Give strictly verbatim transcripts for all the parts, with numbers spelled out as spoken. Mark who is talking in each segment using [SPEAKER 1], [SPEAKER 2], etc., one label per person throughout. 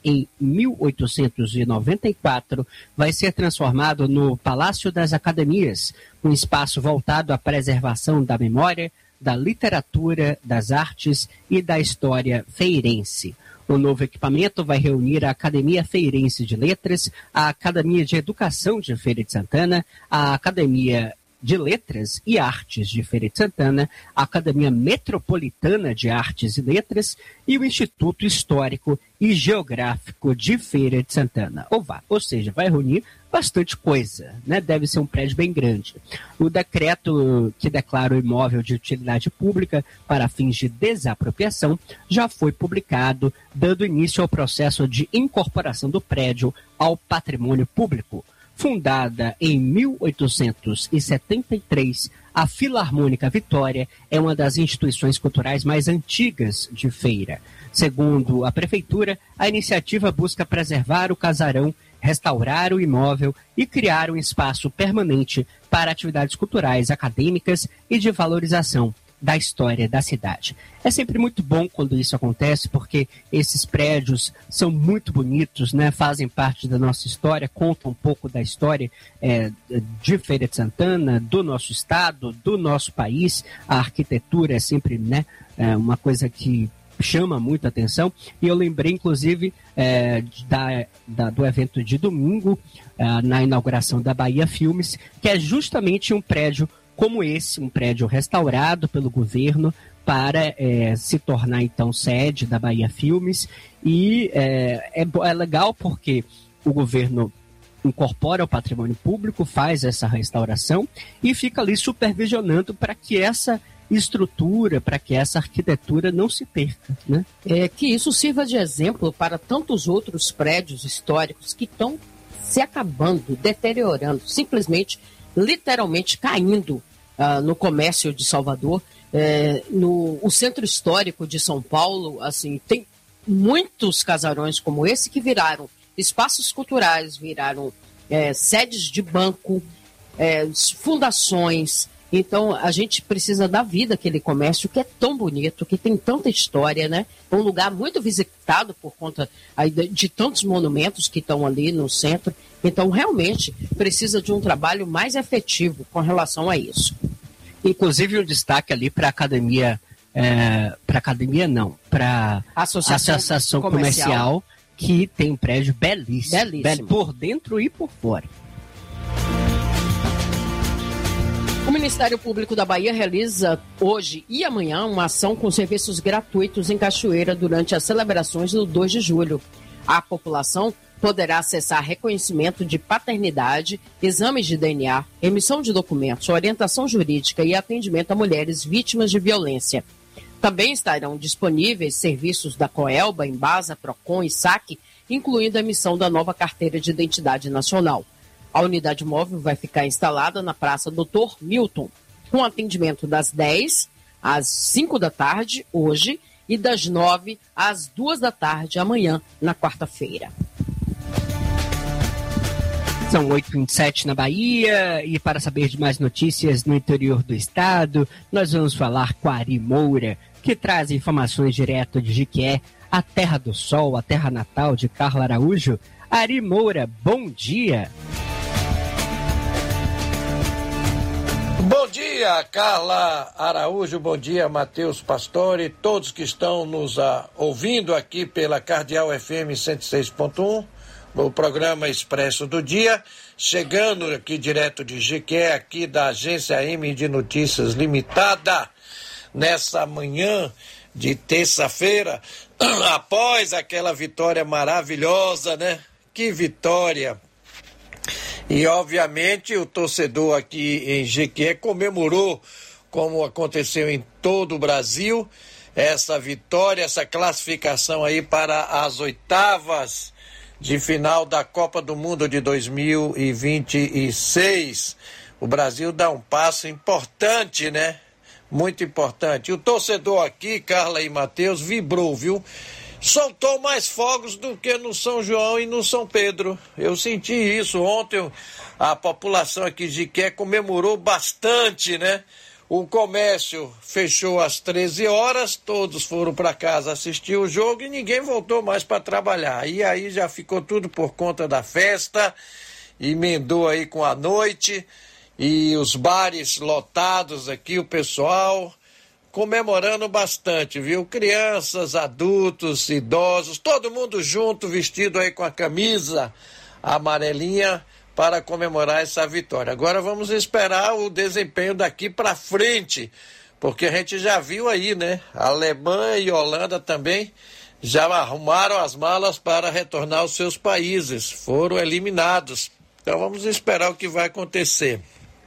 [SPEAKER 1] em mil oitocentos e noventa e quatro, vai ser transformado no Palácio das Academias, um espaço voltado à preservação da memória, da literatura, das artes e da história feirense. O novo equipamento vai reunir a Academia Feirense de Letras, a Academia de Educação de Feira de Santana, a Academia de Letras e Artes de Feira de Santana, a Academia Metropolitana de Artes e Letras e o Instituto Histórico e Geográfico de Feira de Santana. Ou, vá, ou seja, vai reunir bastante coisa, né? Deve ser um prédio bem grande. O decreto que declara o imóvel de utilidade pública para fins de desapropriação já foi publicado, dando início ao processo de incorporação do prédio ao patrimônio público. Fundada em mil oitocentos e setenta e três, a Filarmônica Vitória é uma das instituições culturais mais antigas de Feira. Segundo a Prefeitura, a iniciativa busca preservar o casarão, restaurar o imóvel e criar um espaço permanente para atividades culturais, acadêmicas e de valorização da história da cidade. É sempre muito bom quando isso acontece, porque esses prédios são muito bonitos, né? Fazem parte da nossa história, contam um pouco da história é, de Feira de Santana, do nosso estado, do nosso país. A arquitetura é sempre, né, é uma coisa que chama muita atenção, e eu lembrei inclusive é, da, da, do evento de domingo, é, na inauguração da Bahia Filmes, que é justamente um prédio como esse, um prédio restaurado pelo governo para é, se tornar então sede da Bahia Filmes, e é, é, é legal porque o governo incorpora o patrimônio público, faz essa restauração e fica ali supervisionando para que essa estrutura, para que essa arquitetura não se perca, né?
[SPEAKER 2] É, que isso sirva de exemplo para tantos outros prédios históricos que estão se acabando, deteriorando, simplesmente, literalmente caindo uh, no comércio de Salvador. É, no o centro histórico de São Paulo, assim, tem muitos casarões como esse que viraram espaços culturais, viraram é, sedes de banco, é, fundações. Então, a gente precisa dar vida àquele comércio que é tão bonito, que tem tanta história, né? É um lugar muito visitado por conta aí de, de tantos monumentos que estão ali no centro. Então, realmente, precisa de um trabalho mais efetivo com relação a isso.
[SPEAKER 1] Inclusive, um destaque ali para a academia, é, para academia não, para a Associação, Associação Comercial, Comercial, que tem um prédio belíssimo,
[SPEAKER 2] belíssimo.
[SPEAKER 1] Bel, por dentro e por fora.
[SPEAKER 2] O Ministério Público da Bahia realiza hoje e amanhã uma ação com serviços gratuitos em Cachoeira durante as celebrações do dois de julho. A população poderá acessar reconhecimento de paternidade, exames de D N A, emissão de documentos, orientação jurídica e atendimento a mulheres vítimas de violência. Também estarão disponíveis serviços da Coelba, Embasa, Procon e SAC, incluindo a emissão da nova carteira de identidade nacional. A unidade móvel vai ficar instalada na Praça doutor Milton, com atendimento das dez às cinco da tarde, hoje, e das nove às duas da tarde, amanhã, na quarta-feira.
[SPEAKER 1] São oito e vinte e sete na Bahia, e para saber de mais notícias no interior do estado, nós vamos falar com a Ari Moura, que traz informações direto de Jiquié, a terra do sol, a terra natal de Carla Araújo. Ari Moura, bom dia!
[SPEAKER 3] Bom dia, Carla Araújo, bom dia, Matheus Pastore, todos que estão nos uh, ouvindo aqui pela Cardeal F M cento e seis ponto um, no programa Expresso do Dia, chegando aqui direto de Jiquié, aqui da Agência M de Notícias Limitada, nessa manhã de terça-feira, após aquela vitória maravilhosa, né? Que vitória! E, obviamente, o torcedor aqui em Jequié comemorou, como aconteceu em todo o Brasil, essa vitória, essa classificação aí para as oitavas de final da Copa do Mundo de dois mil e vinte e seis. O Brasil dá um passo importante, né? Muito importante. O torcedor aqui, Carla e Matheus, vibrou, viu? Soltou mais fogos do que no São João e no São Pedro. Eu senti isso ontem. A população aqui de Jiquié comemorou bastante, né? O comércio fechou às treze horas, todos foram para casa assistir o jogo e ninguém voltou mais para trabalhar. E aí já ficou tudo por conta da festa, emendou aí com a noite e os bares lotados aqui, o pessoal comemorando bastante, viu? Crianças, adultos, idosos, todo mundo junto, vestido aí com a camisa amarelinha para comemorar essa vitória. Agora vamos esperar o desempenho daqui para frente, porque a gente já viu aí, né? A Alemanha e a Holanda também já arrumaram as malas para retornar aos seus países, foram eliminados. Então vamos esperar o que vai acontecer.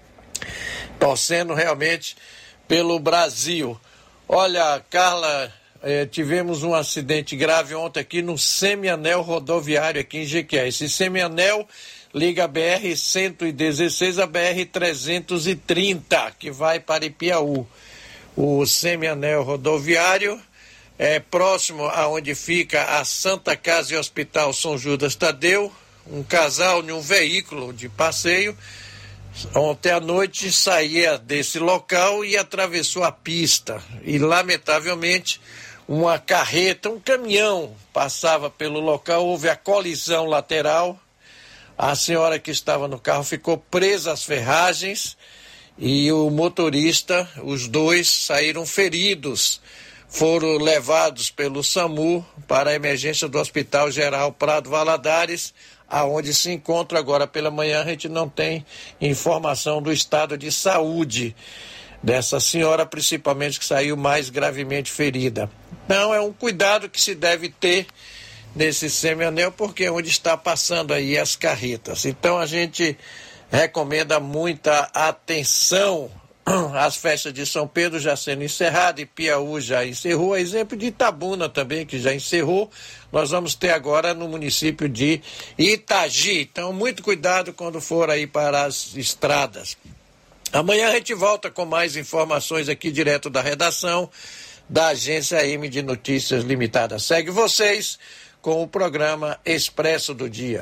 [SPEAKER 3] Torcendo realmente pelo Brasil. Olha, Carla, eh, tivemos um acidente grave ontem aqui no semianel rodoviário aqui em Jequié. Esse semianel liga a B R cento e dezesseis a B R trezentos e trinta, que vai para Ipiaú. O semianel rodoviário é próximo aonde fica a Santa Casa e Hospital São Judas Tadeu. Um casal em um veículo de passeio ontem à noite saía desse local e atravessou a pista. E, lamentavelmente, uma carreta, um caminhão passava pelo local, houve a colisão lateral. A senhora que estava no carro ficou presa às ferragens e o motorista, os dois, saíram feridos. Foram levados pelo SAMU para a emergência do Hospital Geral Prado Valadares, aonde se encontra agora pela manhã. A gente não tem informação do estado de saúde dessa senhora, principalmente que saiu mais gravemente ferida. Então é um cuidado que se deve ter nesse semianel, porque é onde está passando aí as carretas. Então a gente recomenda muita atenção. As festas de São Pedro já sendo encerradas, Ipiaú já encerrou, a exemplo de Itabuna também, que já encerrou. Nós vamos ter agora no município de Itagi. Então, muito cuidado quando for aí para as estradas. Amanhã a gente volta com mais informações aqui direto da redação da Agência M de Notícias Limitada. Segue vocês com o programa Expresso do Dia.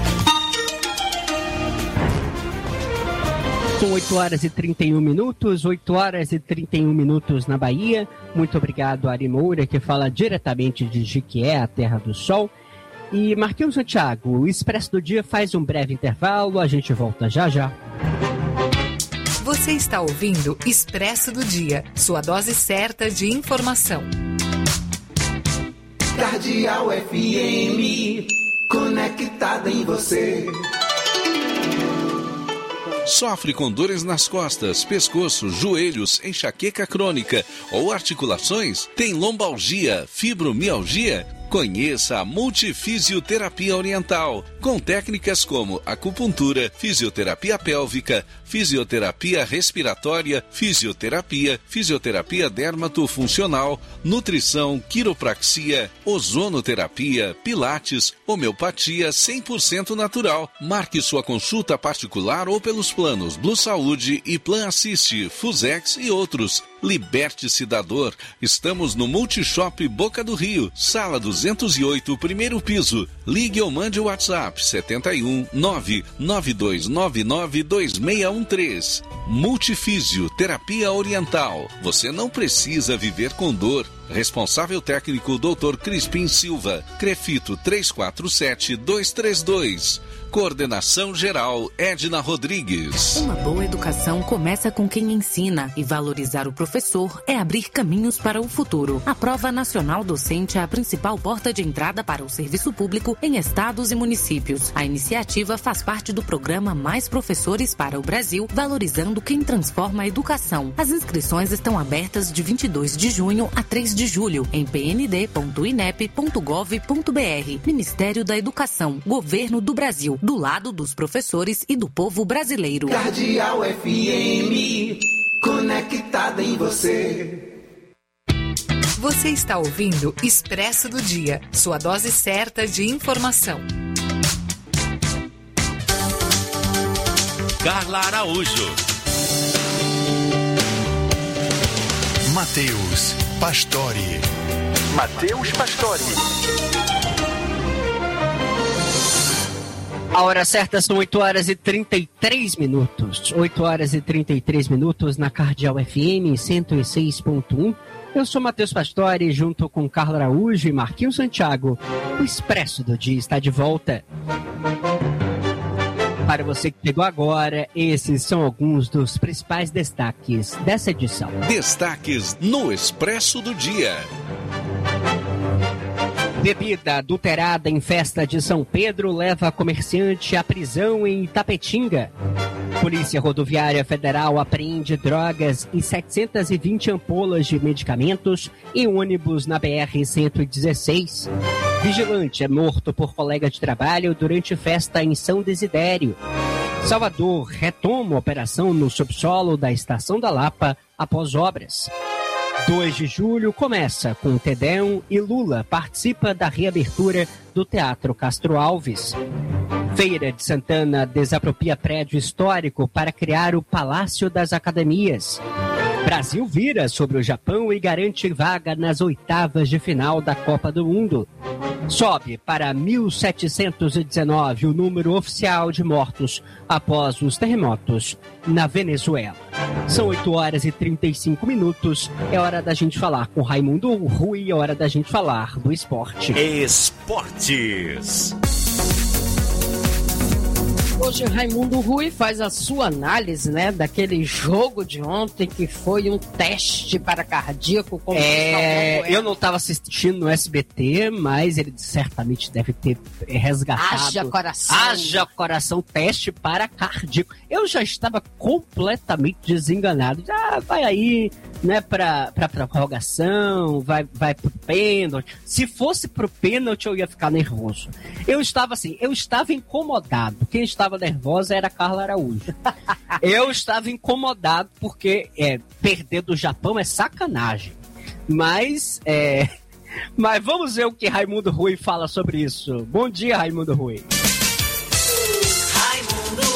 [SPEAKER 1] São oito horas e trinta e um minutos, oito horas e trinta e um minutos na Bahia. Muito obrigado, Ari Moura, que fala diretamente de Jequié, a Terra do Sol. E Marquinhos Santiago, o Expresso do Dia faz um breve intervalo, a gente volta já já.
[SPEAKER 4] Você está ouvindo Expresso do Dia, sua dose certa de informação.
[SPEAKER 5] Cardeal F M, conectada em você.
[SPEAKER 6] Sofre com dores nas costas, pescoço, joelhos, enxaqueca crônica ou articulações? Tem lombalgia, fibromialgia? Conheça a Multifisioterapia Oriental, com técnicas como acupuntura, fisioterapia pélvica, fisioterapia respiratória, fisioterapia, fisioterapia dermatofuncional, nutrição, quiropraxia, ozonoterapia, pilates, homeopatia cem por cento natural. Marque sua consulta particular ou pelos planos Blue Saúde e Plan Assist, Fusex e outros. Liberte-se da dor. Estamos no Multishop Boca do Rio, sala duzentos e oito, primeiro piso. Ligue ou mande o WhatsApp sete um nove nove dois nove nove dois seis um três. Multifísio Terapia Oriental. Você não precisa viver com dor. Responsável técnico doutor Crispim Silva. Crefito três quatro sete dois três dois. Coordenação geral Edna Rodrigues.
[SPEAKER 4] Uma boa educação começa com quem ensina, e valorizar o professor é abrir caminhos para o futuro. A Prova Nacional Docente é a principal porta de entrada para o serviço público em estados e municípios. A iniciativa faz parte do programa Mais Professores para o Brasil, valorizando quem transforma a educação. As inscrições estão abertas de vinte e dois de junho a três de julho em p n d ponto i n e p ponto gov ponto b r. Ministério da Educação, Governo do Brasil, do lado dos professores e do povo brasileiro.
[SPEAKER 5] Cardeal F M, conectada em você.
[SPEAKER 4] Você está ouvindo Expresso do Dia, sua dose certa de informação.
[SPEAKER 7] Carla Araújo.
[SPEAKER 8] Matheus Pastore.
[SPEAKER 7] Matheus Pastore.
[SPEAKER 1] A hora certa são oito horas e trinta e três minutos. oito horas e trinta e três minutos na Cardeal F M cento e seis ponto um. Eu sou Matheus Pastore, junto com Carla Araújo e Marquinhos Santiago. O Expresso do Dia está de volta. Para você que chegou agora, esses são alguns dos principais destaques dessa edição.
[SPEAKER 6] Destaques no Expresso do Dia.
[SPEAKER 1] Bebida adulterada em festa de São Pedro leva comerciante à prisão em Itapetinga. Polícia Rodoviária Federal apreende drogas e setecentas e vinte ampolas de medicamentos em ônibus na B R cento e dezesseis. Vigilante é morto por colega de trabalho durante festa em São Desidério. Salvador retoma operação no subsolo da Estação da Lapa após obras. dois de julho começa com Tedéum e Lula participa da reabertura do Teatro Castro Alves. Feira de Santana desapropria prédio histórico para criar o Palácio das Academias. Brasil vira sobre o Japão e garante vaga nas oitavas de final da Copa do Mundo. Sobe para mil setecentos e dezenove o número oficial de mortos após os terremotos na Venezuela. São oito horas e trinta e cinco minutos. É hora da gente falar com Raimundo Rui, é hora da gente falar do esporte.
[SPEAKER 8] Esportes.
[SPEAKER 2] Hoje Raimundo Rui faz a sua análise, né, daquele jogo de ontem que foi um teste para cardíaco. Como
[SPEAKER 1] é, eu não estava assistindo no S B T, mas ele certamente deve ter resgatado.
[SPEAKER 2] Haja coração.
[SPEAKER 1] Haja coração, teste para cardíaco. Eu já estava completamente desenganado. Já vai aí, né, para para prorrogação, vai vai pro pênalti. Se fosse pro pênalti eu ia ficar nervoso. Eu estava assim, eu estava incomodado. Quem estava nervosa era a Carla Araújo. Eu estava incomodado porque é, perder do Japão é sacanagem. Mas, é, mas vamos ver o que Raimundo Rui fala sobre isso. Bom dia, Raimundo Rui.
[SPEAKER 7] Raimundo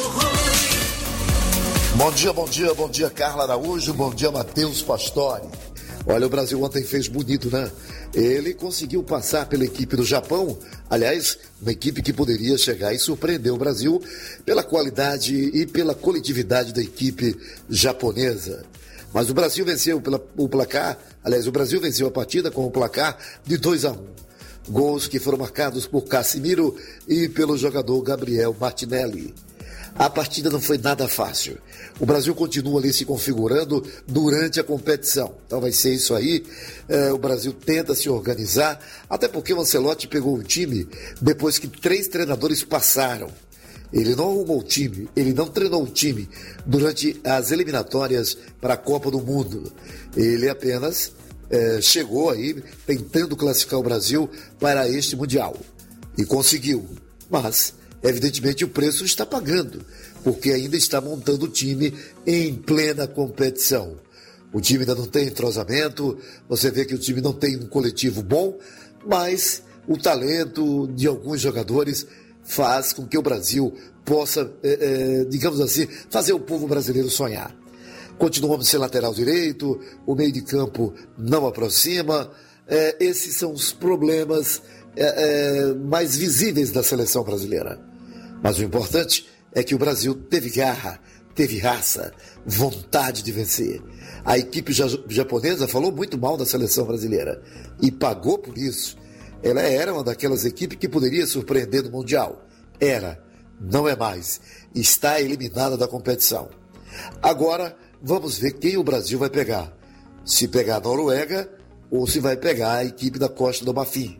[SPEAKER 7] Rui. Bom dia, bom dia, bom dia, Carla Araújo. Bom dia, Matheus Pastore. Olha, o Brasil ontem fez bonito, né? Ele conseguiu passar pela equipe do Japão, aliás, uma equipe que poderia chegar e surpreender o Brasil pela qualidade e pela coletividade da equipe japonesa. Mas o Brasil venceu pela, o placar, aliás, o Brasil venceu a partida com o placar de dois a um. Gols que foram marcados por Casimiro e pelo jogador Gabriel Martinelli. A partida não foi nada fácil. O Brasil continua ali se configurando durante a competição. Então vai ser isso aí. É, o Brasil tenta se organizar, até porque o Ancelotti pegou o time depois que três treinadores passaram. Ele não arrumou o time, ele não treinou o time durante as eliminatórias para a Copa do Mundo. Ele apenas é, chegou aí tentando classificar o Brasil para este Mundial. E conseguiu. Mas evidentemente o preço está pagando, porque ainda está montando o time em plena competição. O time ainda não tem entrosamento, você vê que o time não tem um coletivo bom, mas o talento de alguns jogadores faz com que o Brasil possa, é, é, digamos assim, fazer o povo brasileiro sonhar. Continuamos sem lateral direito, o meio de campo não aproxima, é, esses são os problemas é, é, mais visíveis da seleção brasileira. Mas o importante é que o Brasil teve garra, teve raça, vontade de vencer. A equipe japonesa falou muito mal da seleção brasileira e pagou por isso. Ela era uma daquelas equipes que poderia surpreender no Mundial. Era, não é mais. Está eliminada da competição. Agora, vamos ver quem o Brasil vai pegar. Se pegar a Noruega ou se vai pegar a equipe da Costa do Marfim.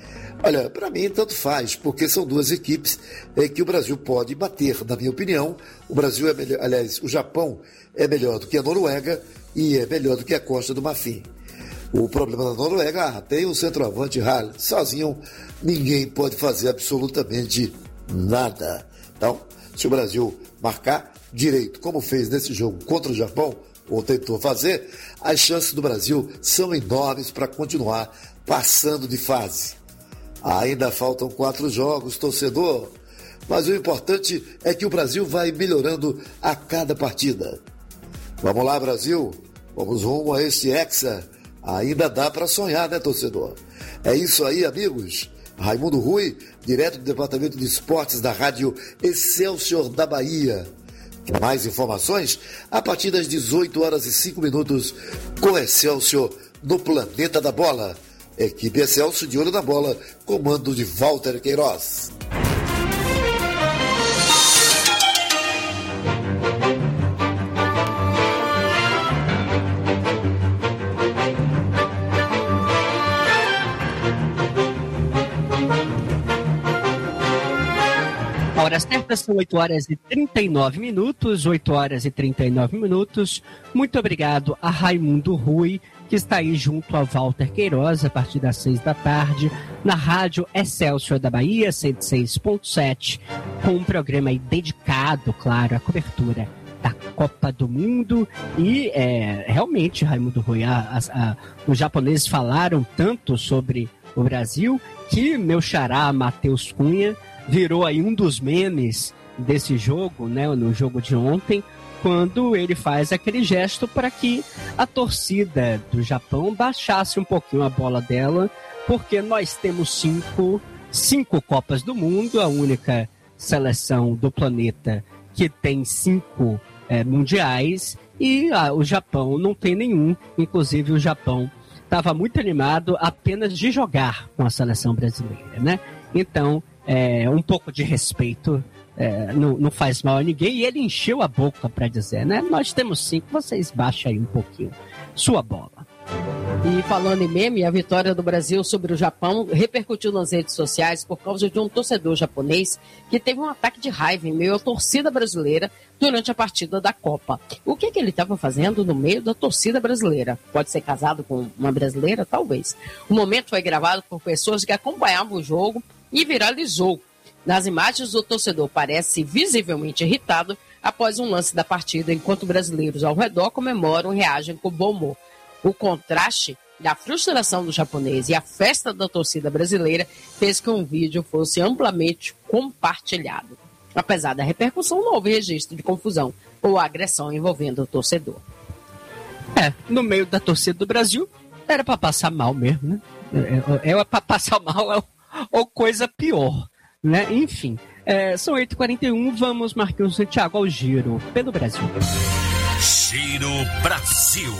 [SPEAKER 7] Olha, para mim tanto faz, porque são duas equipes é, que o Brasil pode bater, na minha opinião. O Brasil é melhor, aliás, o Japão é melhor do que a Noruega e é melhor do que a Costa do Marfim. O problema da Noruega, ah, tem o centroavante Hall, sozinho ninguém pode fazer absolutamente nada. Então, se o Brasil marcar direito, como fez nesse jogo contra o Japão, ou tentou fazer, as chances do Brasil são enormes para continuar passando de fase. Ainda faltam quatro jogos, torcedor, mas o importante é que o Brasil vai melhorando a cada partida. Vamos lá, Brasil, vamos rumo a este Hexa. Ainda dá para sonhar, né, torcedor? É isso aí, amigos. Raimundo Rui, direto do Departamento de Esportes da Rádio Excelsior da Bahia. Mais informações a partir das dezoito horas e cinco minutos com Excelsior no Planeta da Bola. Equipe Excelsior de olho na bola, comando de Walter Queiroz.
[SPEAKER 1] Hora certa são oito horas e trinta e nove minutos, oito horas e trinta e nove minutos. Muito obrigado a Raimundo Rui, que está aí junto ao Walter Queiroz a partir das seis da tarde, na Rádio Excelsior da Bahia, cento e seis ponto sete, com um programa aí dedicado, claro, à cobertura da Copa do Mundo. E é, realmente, Raimundo Rui, a, a, a, os japoneses falaram tanto sobre o Brasil que meu xará, Matheus Cunha, virou aí um dos memes desse jogo, né, no jogo de ontem, quando ele faz aquele gesto para que a torcida do Japão baixasse um pouquinho a bola dela, porque nós temos cinco, cinco Copas do Mundo, a única seleção do planeta que tem cinco é, mundiais, e ah, o Japão não tem nenhum. Inclusive o Japão estava muito animado apenas de jogar com a seleção brasileira, né? Então, É, um pouco de respeito é, não, não faz mal a ninguém. E ele encheu a boca para dizer, né? Nós temos cinco, vocês baixam aí um pouquinho sua bola.
[SPEAKER 2] E falando em meme, a vitória do Brasil sobre o Japão repercutiu nas redes sociais por causa de um torcedor japonês que teve um ataque de raiva em meio à torcida brasileira durante a partida da Copa. O que, que ele estava fazendo no meio da torcida brasileira? Pode ser casado com uma brasileira? Talvez. O momento foi gravado por pessoas que acompanhavam o jogo e viralizou. Nas imagens, o torcedor parece visivelmente irritado após um lance da partida, enquanto brasileiros ao redor comemoram e reagem com bom humor. O contraste da frustração do japonês e a festa da torcida brasileira fez que um vídeo fosse amplamente compartilhado. Apesar da repercussão, não houve registro de confusão ou agressão envolvendo o torcedor.
[SPEAKER 1] É, no meio da torcida do Brasil, era para passar mal mesmo, né? É, é para passar mal, é ou coisa pior, né? Enfim, é, são oito e quarenta e um, vamos, Marquinhos Santiago, ao giro pelo Brasil.
[SPEAKER 8] Giro Brasil.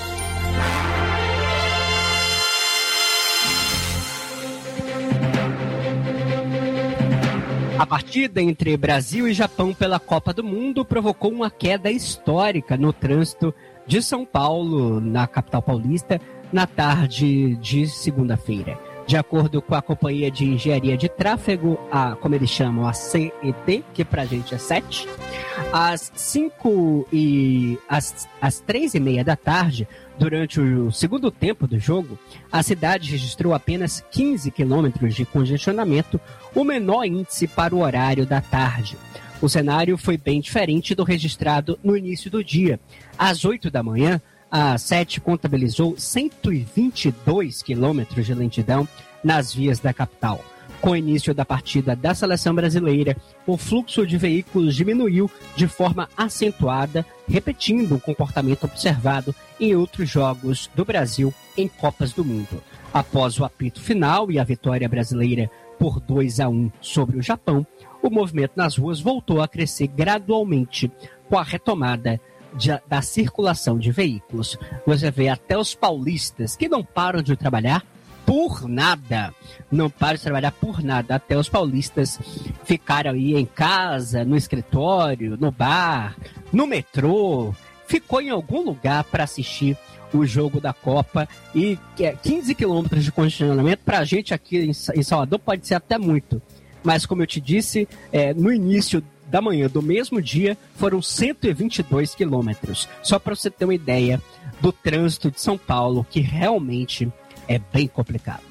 [SPEAKER 1] A partida entre Brasil e Japão pela Copa do Mundo provocou uma queda histórica no trânsito de São Paulo, na capital paulista, na tarde de segunda-feira. De acordo com a Companhia de Engenharia de Tráfego, a, como eles chamam, a C E T, que pra gente é sete, às cinco e às, às três e meia da tarde, durante o segundo tempo do jogo, a cidade registrou apenas quinze quilômetros de congestionamento, o menor índice para o horário da tarde. O cenário foi bem diferente do registrado no início do dia. Às oito da manhã, a sete contabilizou cento e vinte e dois quilômetros de lentidão nas vias da capital. Com o início da partida da seleção brasileira, o fluxo de veículos diminuiu de forma acentuada, repetindo o comportamento observado em outros jogos do Brasil em Copas do Mundo. Após o apito final e a vitória brasileira por dois a um sobre o Japão, o movimento nas ruas voltou a crescer gradualmente com a retomada De, da circulação de veículos. Você vê até os paulistas que não param de trabalhar por nada, não param de trabalhar por nada, até os paulistas ficaram aí em casa, no escritório, no bar, no metrô, ficou em algum lugar para assistir o jogo da Copa. E quinze quilômetros de congestionamento para a gente aqui em Salvador pode ser até muito, mas como eu te disse, é, no início da manhã do mesmo dia, foram cento e vinte e dois quilômetros. Só para você ter uma ideia do trânsito de São Paulo, que realmente é bem complicado.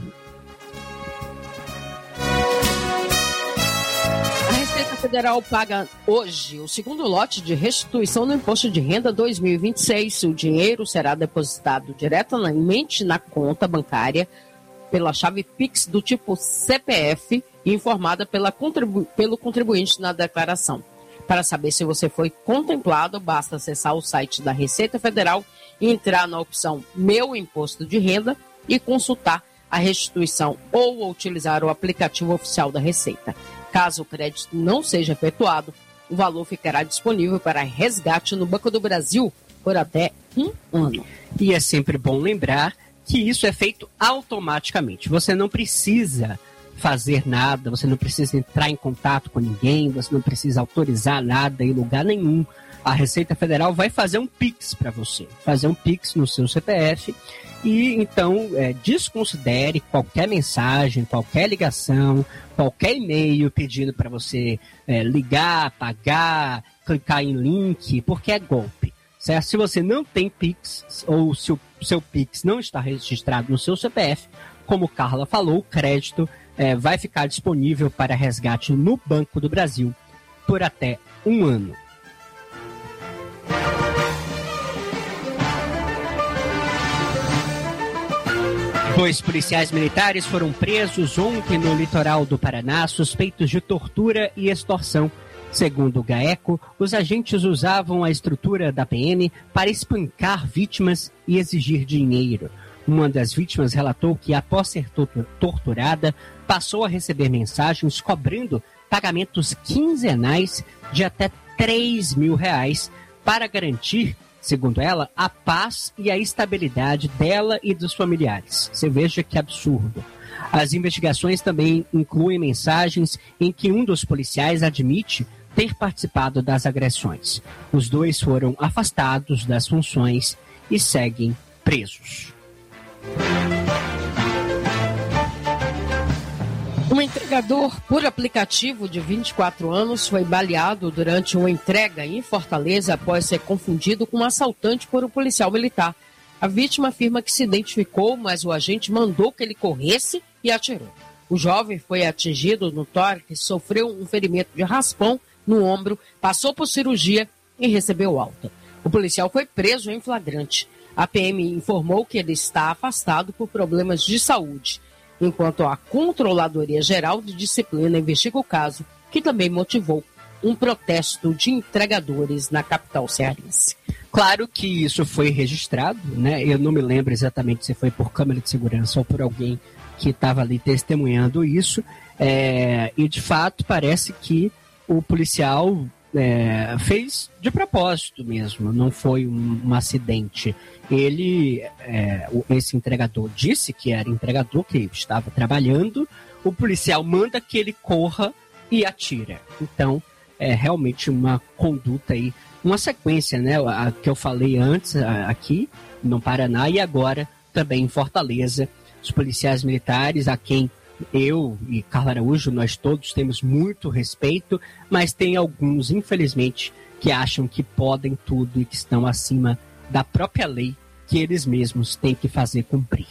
[SPEAKER 2] A Receita Federal paga hoje o segundo lote de restituição do Imposto de Renda dois mil e vinte e seis. O dinheiro será depositado diretamente na conta bancária pela chave Pix do tipo C P F e informada pela contribu- pelo contribuinte na declaração. Para saber se você foi contemplado, basta acessar o site da Receita Federal e entrar na opção Meu Imposto de Renda e consultar a restituição ou utilizar o aplicativo oficial da Receita. Caso o crédito não seja efetuado, o valor ficará disponível para resgate no Banco do Brasil por até um ano.
[SPEAKER 1] E é sempre bom lembrar que isso é feito automaticamente. Você não precisa fazer nada, você não precisa entrar em contato com ninguém, você não precisa autorizar nada em lugar nenhum. A Receita Federal vai fazer um Pix para você, fazer um Pix no seu C P F e então é, desconsidere qualquer mensagem, qualquer ligação, qualquer e-mail pedindo para você é, ligar, pagar, clicar em link, porque é golpe. Certo? Se você não tem Pix ou se o seu Pix não está registrado no seu C P F, como Carla falou, o crédito é, vai ficar disponível para resgate no Banco do Brasil por até um ano. Dois policiais militares foram presos ontem no litoral do Paraná, suspeitos de tortura e extorsão. Segundo o GAECO, os agentes usavam a estrutura da P M para espancar vítimas e exigir dinheiro. Uma das vítimas relatou que, após ser torturada, passou a receber mensagens cobrando pagamentos quinzenais de até três mil reais para garantir, segundo ela, a paz e a estabilidade dela e dos familiares. Você veja que absurdo. As investigações também incluem mensagens em que um dos policiais admite ter participado das agressões. Os dois foram afastados das funções e seguem presos.
[SPEAKER 2] Um entregador por aplicativo de vinte e quatro anos foi baleado durante uma entrega em Fortaleza após ser confundido com um assaltante por um policial militar. A vítima afirma que se identificou, mas o agente mandou que ele corresse e atirou. O jovem foi atingido no tórax, sofreu um ferimento de raspão no ombro, passou por cirurgia e recebeu alta. O policial foi preso em flagrante. A P M informou que ele está afastado por problemas de saúde, enquanto a Controladoria Geral de Disciplina investiga o caso, que também motivou um protesto de entregadores na capital cearense.
[SPEAKER 1] Claro que isso foi registrado, né? Eu não me lembro exatamente se foi por câmera de segurança ou por alguém que estava ali testemunhando isso, é, e de fato parece que o policial é, fez de propósito mesmo, não foi um, um acidente. Ele, é, esse entregador disse que era entregador, que estava trabalhando, o policial manda que ele corra e atira. Então, é realmente uma conduta aí, uma sequência, né, a que eu falei antes a, aqui no Paraná e agora também em Fortaleza. Os policiais militares, a quem eu e Carla Araújo, nós todos temos muito respeito, mas tem alguns, infelizmente, que acham que podem tudo e que estão acima da própria lei que eles mesmos têm que fazer cumprir.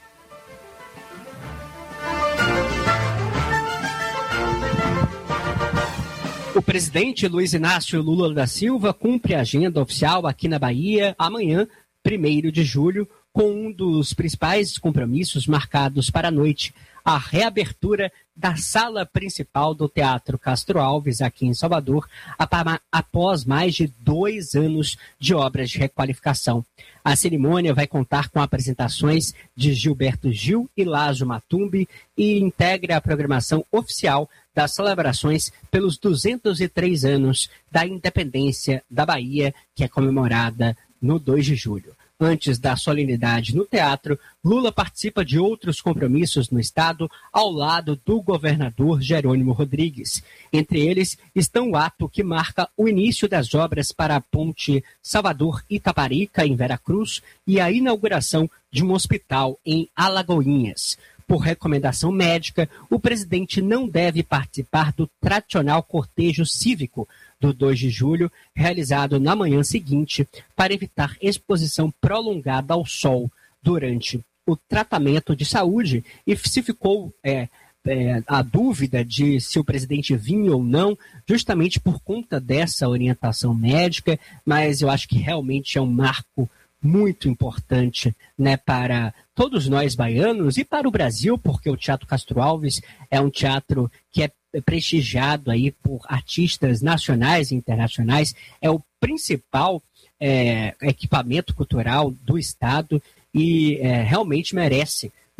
[SPEAKER 1] O presidente Luiz Inácio Lula da Silva cumpre a agenda oficial aqui na Bahia amanhã, primeiro de julho, com um dos principais compromissos marcados para a noite, a reabertura da sala principal do Teatro Castro Alves, aqui em Salvador, após mais de dois anos de obras de requalificação. A cerimônia vai contar com apresentações de Gilberto Gil e Lázio Matumbi e integra a programação oficial das celebrações pelos duzentos e três anos da independência da Bahia, que é comemorada no dois de julho. Antes da solenidade no teatro, Lula participa de outros compromissos no estado ao lado do governador Jerônimo Rodrigues. Entre eles estão o ato que marca o início das obras para a ponte Salvador-Itaparica, em Veracruz, e a inauguração de um hospital em Alagoinhas. Por recomendação médica, o presidente não deve participar do tradicional cortejo cívico do dois de julho, realizado na manhã seguinte, para evitar exposição prolongada ao sol durante o tratamento de saúde. E se ficou é, é, a dúvida de se o presidente vinha ou não, justamente por conta dessa orientação médica, mas eu acho que realmente é um marco muito importante, né, para todos nós baianos e para o Brasil, porque o Teatro Castro Alves é um teatro que é prestigiado aí por artistas nacionais e internacionais, é o principal é, equipamento cultural do estado e é, realmente merece,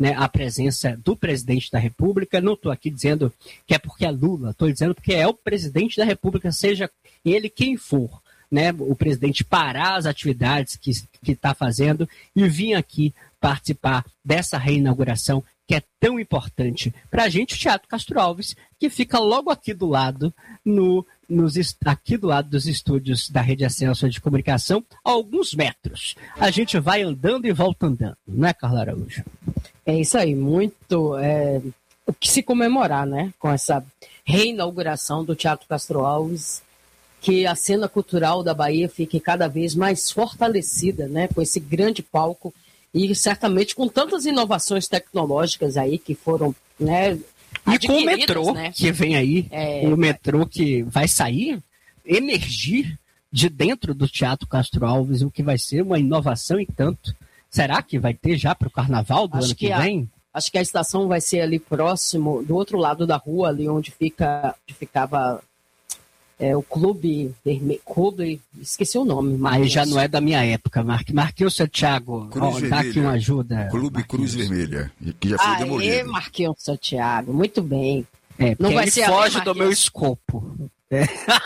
[SPEAKER 1] né, a presença do presidente da República. Não estou aqui dizendo que é porque é Lula, estou dizendo porque é o presidente da República, seja ele quem for, né, o presidente parar as atividades que está fazendo e vir aqui participar dessa reinauguração que é tão importante para a gente, o Teatro Castro Alves, que fica logo aqui do lado, no, nos, aqui do lado dos estúdios da Rede Excelsior de Comunicação, a alguns metros. A gente vai andando e volta andando, não é, Carla Araújo?
[SPEAKER 2] É isso aí, muito é, o que se comemorar, né, com essa reinauguração do Teatro Castro Alves, que a cena cultural da Bahia fique cada vez mais fortalecida, né, com esse grande palco e certamente com tantas inovações tecnológicas aí que foram, né,
[SPEAKER 1] e com o metrô,
[SPEAKER 2] né,
[SPEAKER 1] que vem aí,
[SPEAKER 2] é,
[SPEAKER 1] o metrô que vai sair, emergir de dentro do Teatro Castro Alves, o que vai ser uma inovação e tanto. Será que vai ter já para o Carnaval do
[SPEAKER 2] acho
[SPEAKER 1] ano que,
[SPEAKER 2] que
[SPEAKER 1] vem?
[SPEAKER 2] A, acho que a estação vai ser ali próximo, do outro lado da rua, ali onde, fica, onde ficava é, o Clube Vermelho, Clube, esqueci o nome.
[SPEAKER 1] Aí já não é da minha época, Marque. Marquinhos Santiago, ó, dá aqui uma ajuda.
[SPEAKER 9] Clube
[SPEAKER 1] Marquinhos.
[SPEAKER 9] Cruz Vermelha, que já foi
[SPEAKER 2] ah,
[SPEAKER 9] demolido.
[SPEAKER 2] É, Marquinhos Santiago, muito bem.
[SPEAKER 1] É,
[SPEAKER 2] não vai
[SPEAKER 1] ele
[SPEAKER 2] ser
[SPEAKER 1] foge
[SPEAKER 2] ali,
[SPEAKER 1] do meu escopo. É.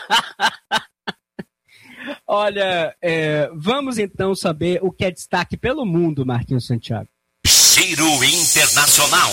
[SPEAKER 1] Olha, é, vamos então saber o que é destaque pelo mundo, Marquinhos Santiago.
[SPEAKER 8] Giro Internacional.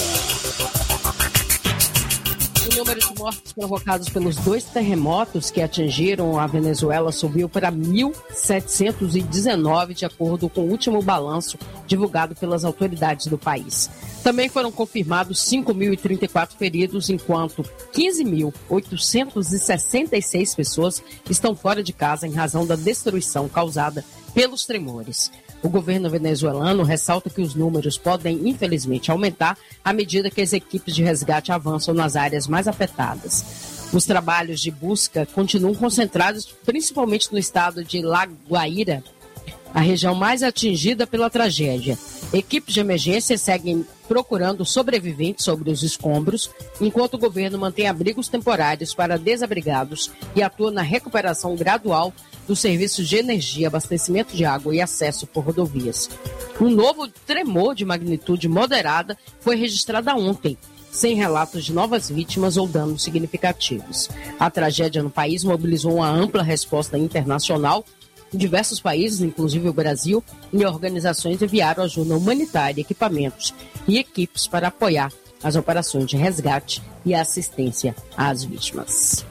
[SPEAKER 2] O número de mortes provocados pelos dois terremotos que atingiram a Venezuela subiu para mil setecentos e dezenove, de acordo com o último balanço divulgado pelas autoridades do país. Também foram confirmados cinco mil e trinta e quatro feridos, enquanto quinze mil oitocentos e sessenta e seis pessoas estão fora de casa em razão da destruição causada pelos tremores. O governo venezuelano ressalta que os números podem, infelizmente, aumentar à medida que as equipes de resgate avançam nas áreas mais afetadas. Os trabalhos de busca continuam concentrados principalmente no estado de La Guaira, a região mais atingida pela tragédia. Equipes de emergência seguem procurando sobreviventes sobre os escombros, enquanto o governo mantém abrigos temporários para desabrigados e atua na recuperação gradual dos serviços de energia, abastecimento de água e acesso por rodovias. Um novo tremor de magnitude moderada foi registrado ontem, sem relatos de novas vítimas ou danos significativos. A tragédia no país mobilizou uma ampla resposta internacional. Diversos países, inclusive o Brasil, e organizações enviaram ajuda humanitária, equipamentos e equipes para apoiar as operações de resgate e assistência às vítimas.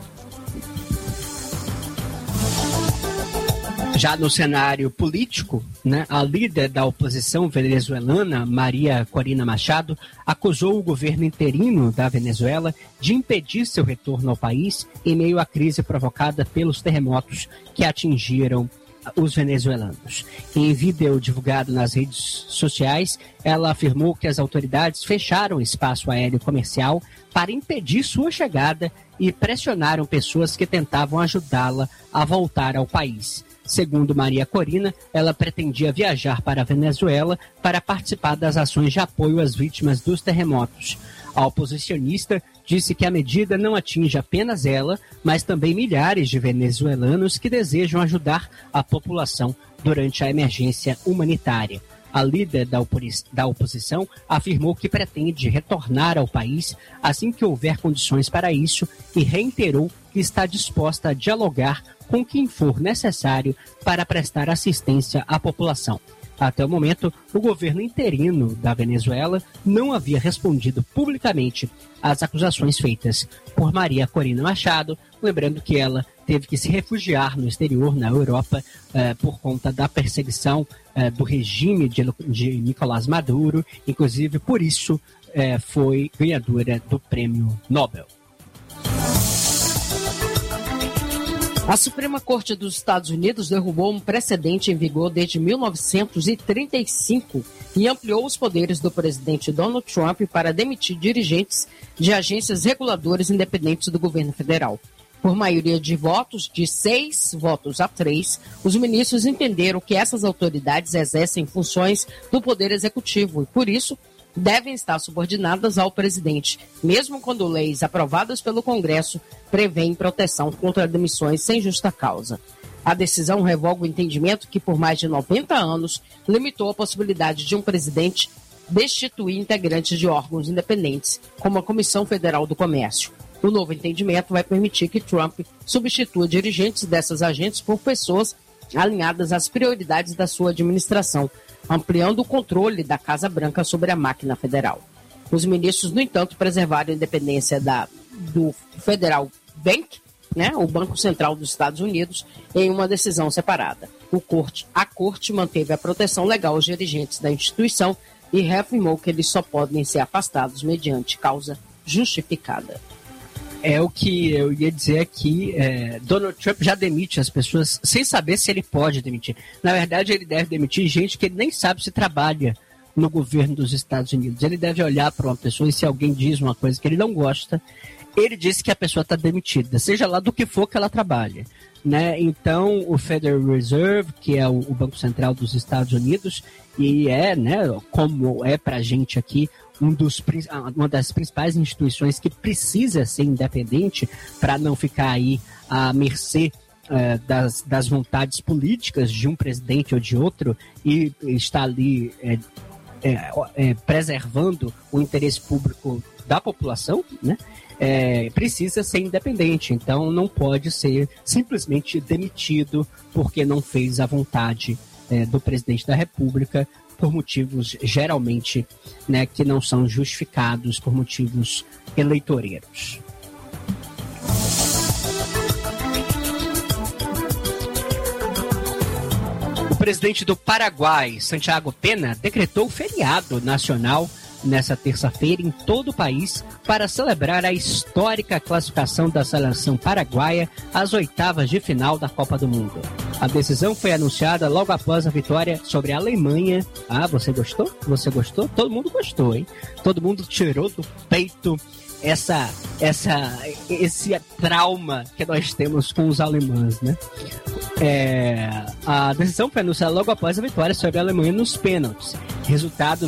[SPEAKER 1] Já no cenário político, né, a líder da oposição venezuelana, Maria Corina Machado, acusou o governo interino da Venezuela de impedir seu retorno ao país em meio à crise provocada pelos terremotos que atingiram os venezuelanos. Em vídeo divulgado nas redes sociais, ela afirmou que as autoridades fecharam espaço aéreo comercial para impedir sua chegada e pressionaram pessoas que tentavam ajudá-la a voltar ao país. Segundo Maria Corina, ela pretendia viajar para a Venezuela para participar das ações de apoio às vítimas dos terremotos. A oposicionista disse que a medida não atinge apenas ela, mas também milhares de venezuelanos que desejam ajudar a população durante a emergência humanitária. A líder da, opos- da oposição afirmou que pretende retornar ao país assim que houver condições para isso e reiterou que está disposta a dialogar com quem for necessário para prestar assistência à população. Até o momento, o governo interino da Venezuela não havia respondido publicamente às acusações feitas por Maria Corina Machado, lembrando que ela teve que se refugiar no exterior, na Europa, eh, por conta da perseguição eh, do regime de, de Nicolás Maduro, inclusive por isso eh, foi ganhadora do Prêmio Nobel.
[SPEAKER 2] A Suprema Corte dos Estados Unidos derrubou um precedente em vigor desde mil novecentos e trinta e cinco e ampliou os poderes do presidente Donald Trump para demitir dirigentes de agências reguladoras independentes do governo federal. Por maioria de votos, de seis votos a três, os ministros entenderam que essas autoridades exercem funções do Poder Executivo e, por isso, devem estar subordinadas ao presidente, mesmo quando leis aprovadas pelo Congresso prevêem proteção contra demissões sem justa causa. A decisão revoga o entendimento que, por mais de noventa anos, limitou a possibilidade de um presidente destituir integrantes de órgãos independentes, como a Comissão Federal do Comércio. O novo entendimento vai permitir que Trump substitua dirigentes dessas agências por pessoas alinhadas às prioridades da sua administração, ampliando o controle da Casa Branca sobre a máquina federal. Os ministros, no entanto, preservaram a independência da, do Federal Bank, né, o Banco Central dos Estados Unidos, em uma decisão separada. O corte, a Corte manteve a proteção legal aos dirigentes da instituição e reafirmou que eles só podem ser afastados mediante causa justificada.
[SPEAKER 1] É o que eu ia dizer aqui, é, Donald Trump já demite as pessoas sem saber se ele pode demitir. Na verdade, ele deve demitir gente que ele nem sabe se trabalha no governo dos Estados Unidos. Ele deve olhar para uma pessoa e se alguém diz uma coisa que ele não gosta, ele diz que a pessoa está demitida, seja lá do que for que ela trabalhe. Né? Então, o Federal Reserve, que é o, o Banco Central dos Estados Unidos, e é, né, como é para a gente aqui, Um dos, uma das principais instituições que precisa ser independente para não ficar aí à mercê uh, das, das vontades políticas de um presidente ou de outro e está ali é, é, é, preservando o interesse público da população, né? É, precisa ser independente, então não pode ser simplesmente demitido porque não fez a vontade é, do presidente da República, por motivos geralmente, né, que não são justificados por motivos eleitoreiros. O presidente do Paraguai, Santiago Pena, decretou feriado nacional nessa terça-feira em todo o país para celebrar a histórica classificação da seleção paraguaia às oitavas de final da Copa do Mundo. A decisão foi anunciada logo após a vitória sobre a Alemanha. Ah, você gostou? Você gostou? Todo mundo gostou, hein? Todo mundo tirou do peito essa, essa, esse trauma que nós temos com os alemães, né? É, a decisão foi anunciada logo após a vitória sobre a Alemanha nos pênaltis. Resultado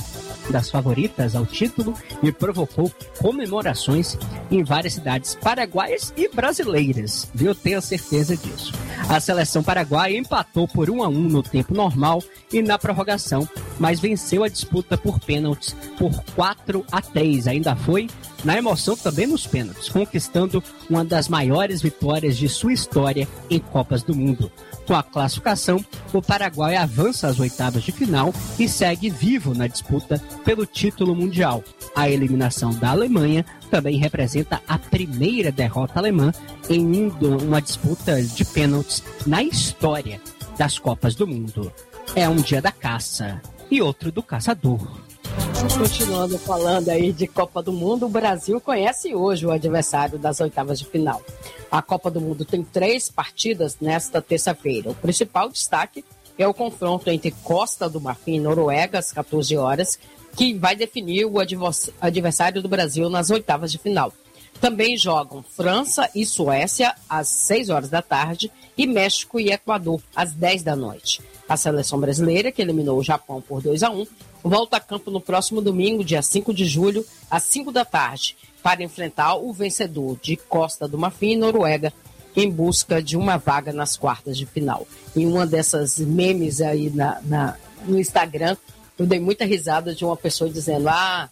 [SPEAKER 1] das favoritas ao título e provocou comemorações em várias cidades paraguaias e brasileiras, viu? Tenho certeza disso. A seleção paraguaia empatou por um a um no tempo normal e na prorrogação, mas venceu a disputa por pênaltis por quatro a três. Ainda foi na emoção também nos pênaltis, conquistando uma das maiores vitórias de sua história em Copas do Mundo. Com a classificação, o Paraguai avança às oitavas de final e segue vivo na disputa pelo título mundial. A eliminação da Alemanha também representa a primeira derrota alemã em uma disputa de pênaltis na história das Copas do Mundo. É um dia da caça e outro do caçador.
[SPEAKER 2] Continuando falando aí de Copa do Mundo, o Brasil conhece hoje o adversário das oitavas de final. A Copa do Mundo tem três partidas nesta terça-feira. O principal destaque é o confronto entre Costa do Marfim e Noruega, às quatorze horas, que vai definir o adversário do Brasil nas oitavas de final. Também jogam França e Suécia às seis horas da tarde e México e Equador às dez da noite. A seleção brasileira, que eliminou o Japão por dois a um, volta a campo no próximo domingo, dia cinco de julho, às cinco da tarde, para enfrentar o vencedor de Costa do Marfim e Noruega em busca de uma vaga nas quartas de final. Em uma dessas memes aí na, na, no Instagram, eu dei muita risada de uma pessoa dizendo: ah,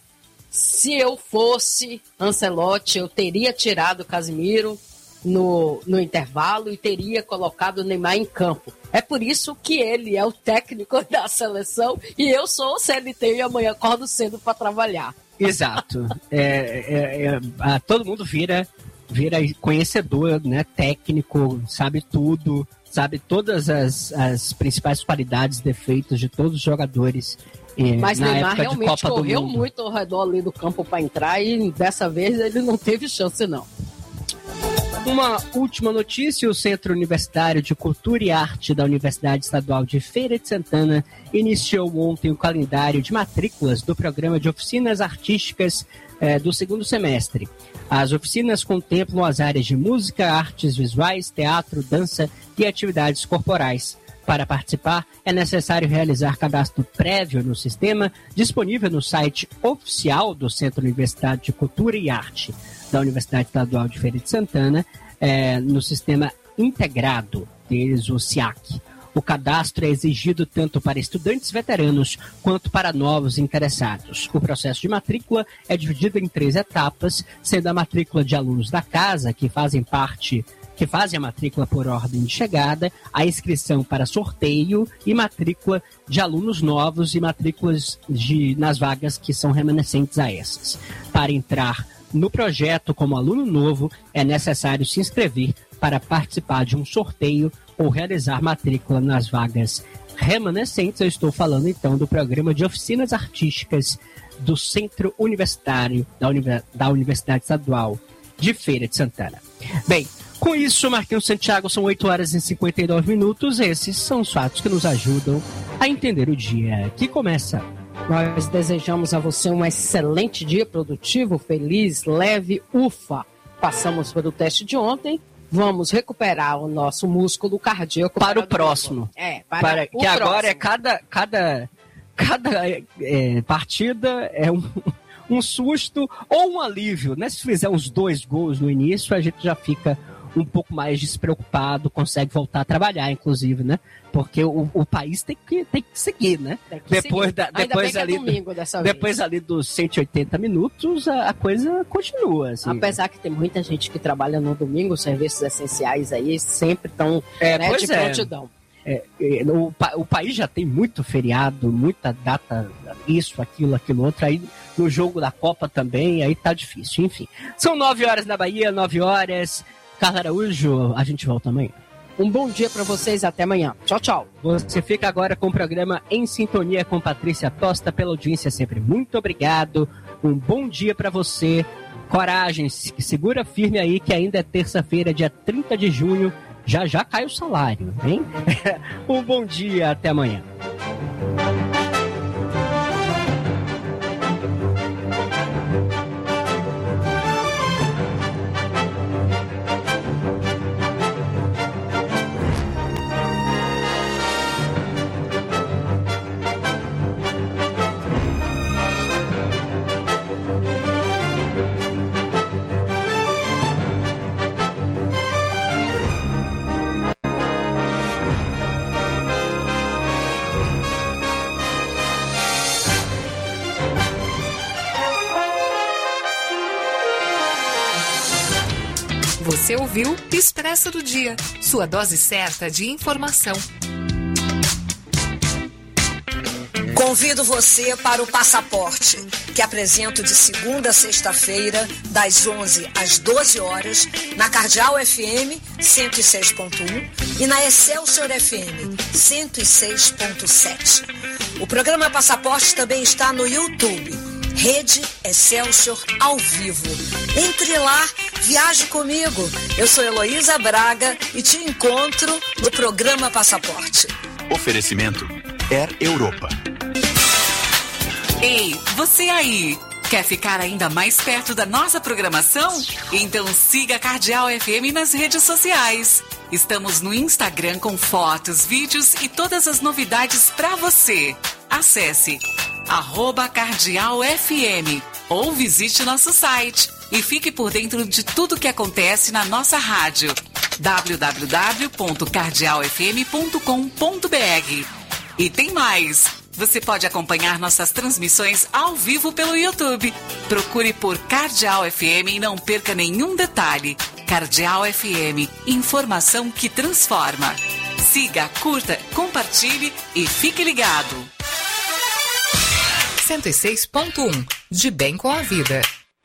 [SPEAKER 2] se eu fosse Ancelotti, eu teria tirado o Casemiro no, no intervalo e teria colocado o Neymar em campo. É por isso que ele é o técnico da seleção e eu sou o C L T e amanhã acordo cedo para trabalhar.
[SPEAKER 1] Exato. É, é, é, a, todo mundo vira, vira conhecedor, né, técnico, sabe tudo, sabe todas as, as principais qualidades, defeitos de todos os jogadores. É,
[SPEAKER 2] Mas
[SPEAKER 1] na
[SPEAKER 2] Neymar
[SPEAKER 1] época
[SPEAKER 2] realmente
[SPEAKER 1] de Copa
[SPEAKER 2] correu
[SPEAKER 1] do Mundo.
[SPEAKER 2] muito ao redor ali do campo para entrar e dessa vez ele não teve chance, não.
[SPEAKER 1] Uma última notícia: o Centro Universitário de Cultura e Arte da Universidade Estadual de Feira de Santana iniciou ontem o calendário de matrículas do programa de oficinas artísticas eh, do segundo semestre. As oficinas contemplam as áreas de música, artes visuais, teatro, dança e atividades corporais. Para participar, é necessário realizar cadastro prévio no sistema, disponível no site oficial do Centro Universitário de Cultura e Arte da Universidade Estadual de Feira de Santana, é, no sistema integrado deles, o S I A C. O cadastro é exigido tanto para estudantes veteranos quanto para novos interessados. O processo de matrícula é dividido em três etapas, sendo a matrícula de alunos da casa, que fazem parte, que fazem a matrícula por ordem de chegada, a inscrição para sorteio e matrícula de alunos novos e matrículas de, nas vagas que são remanescentes a essas. Para entrar no projeto como aluno novo, é necessário se inscrever para participar de um sorteio ou realizar matrícula nas vagas remanescentes. Eu estou falando então do programa de oficinas artísticas do Centro Universitário da, Univers- da Universidade Estadual de Feira de Santana. Bem, com isso, Marquinhos Santiago, são oito horas e cinquenta e nove minutos. Esses são os fatos que nos ajudam a entender o dia que começa.
[SPEAKER 2] Nós desejamos a você um excelente dia produtivo, feliz, leve, ufa. Passamos pelo teste de ontem. Vamos recuperar o nosso músculo cardíaco
[SPEAKER 1] para, para o próximo.
[SPEAKER 2] É, para,
[SPEAKER 1] para
[SPEAKER 2] o
[SPEAKER 1] que
[SPEAKER 2] próximo.
[SPEAKER 1] Agora é cada, cada, cada é, partida é um, um susto ou um alívio, né? Se fizer uns dois gols no início, a gente já fica um pouco mais despreocupado, consegue voltar a trabalhar, inclusive, né? Porque o, o país tem que, tem que seguir, né?
[SPEAKER 2] Que
[SPEAKER 1] depois
[SPEAKER 2] seguir.
[SPEAKER 1] Da, depois ali,
[SPEAKER 2] é domingo dessa
[SPEAKER 1] depois
[SPEAKER 2] vez.
[SPEAKER 1] ali dos cento e oitenta minutos, a, a coisa continua. Assim.
[SPEAKER 2] Apesar que tem muita gente que trabalha no domingo, os serviços essenciais aí sempre estão
[SPEAKER 1] é,
[SPEAKER 2] né, de
[SPEAKER 1] é.
[SPEAKER 2] prontidão.
[SPEAKER 1] É, é, o, o país já tem muito feriado, muita data, isso, aquilo, aquilo outro, aí no jogo da Copa também, aí tá difícil, enfim. São nove horas na Bahia, nove horas. Carla Araújo, a gente volta amanhã.
[SPEAKER 2] Um bom dia para vocês, até amanhã. Tchau, tchau.
[SPEAKER 1] Você fica agora com o programa Em Sintonia com Patrícia Tosta, pela audiência sempre. Muito obrigado, um bom dia para você. Coragem, segura firme aí que ainda é terça-feira, dia trinta de junho, já já cai o salário, hein? Um bom dia, até amanhã.
[SPEAKER 9] Você ouviu Expresso do Dia, sua dose certa de informação.
[SPEAKER 10] Convido você para o Passaporte, que apresento de segunda a sexta-feira, das onze às doze horas, na Cardeal F M cento e seis ponto um e na Excelsior F M cento e seis ponto sete. O programa Passaporte também está no YouTube. Rede Excelsior ao vivo. Entre lá, viaje comigo. Eu sou Heloísa Braga e te encontro no programa Passaporte.
[SPEAKER 11] Oferecimento Air Europa.
[SPEAKER 9] Ei, você aí, quer ficar ainda mais perto da nossa programação? Então siga a Cardeal F M nas redes sociais. Estamos no Instagram com fotos, vídeos e todas as novidades para você. Acesse arroba Cardeal F M ou visite nosso site e fique por dentro de tudo que acontece na nossa rádio. w w w ponto cardeal f m ponto com ponto b r. E tem mais! Você pode acompanhar nossas transmissões ao vivo pelo YouTube. Procure por Cardeal F M e não perca nenhum detalhe. Cardeal F M, informação que transforma. Siga, curta, compartilhe e fique ligado.
[SPEAKER 12] cento e seis ponto um, de bem com a vida.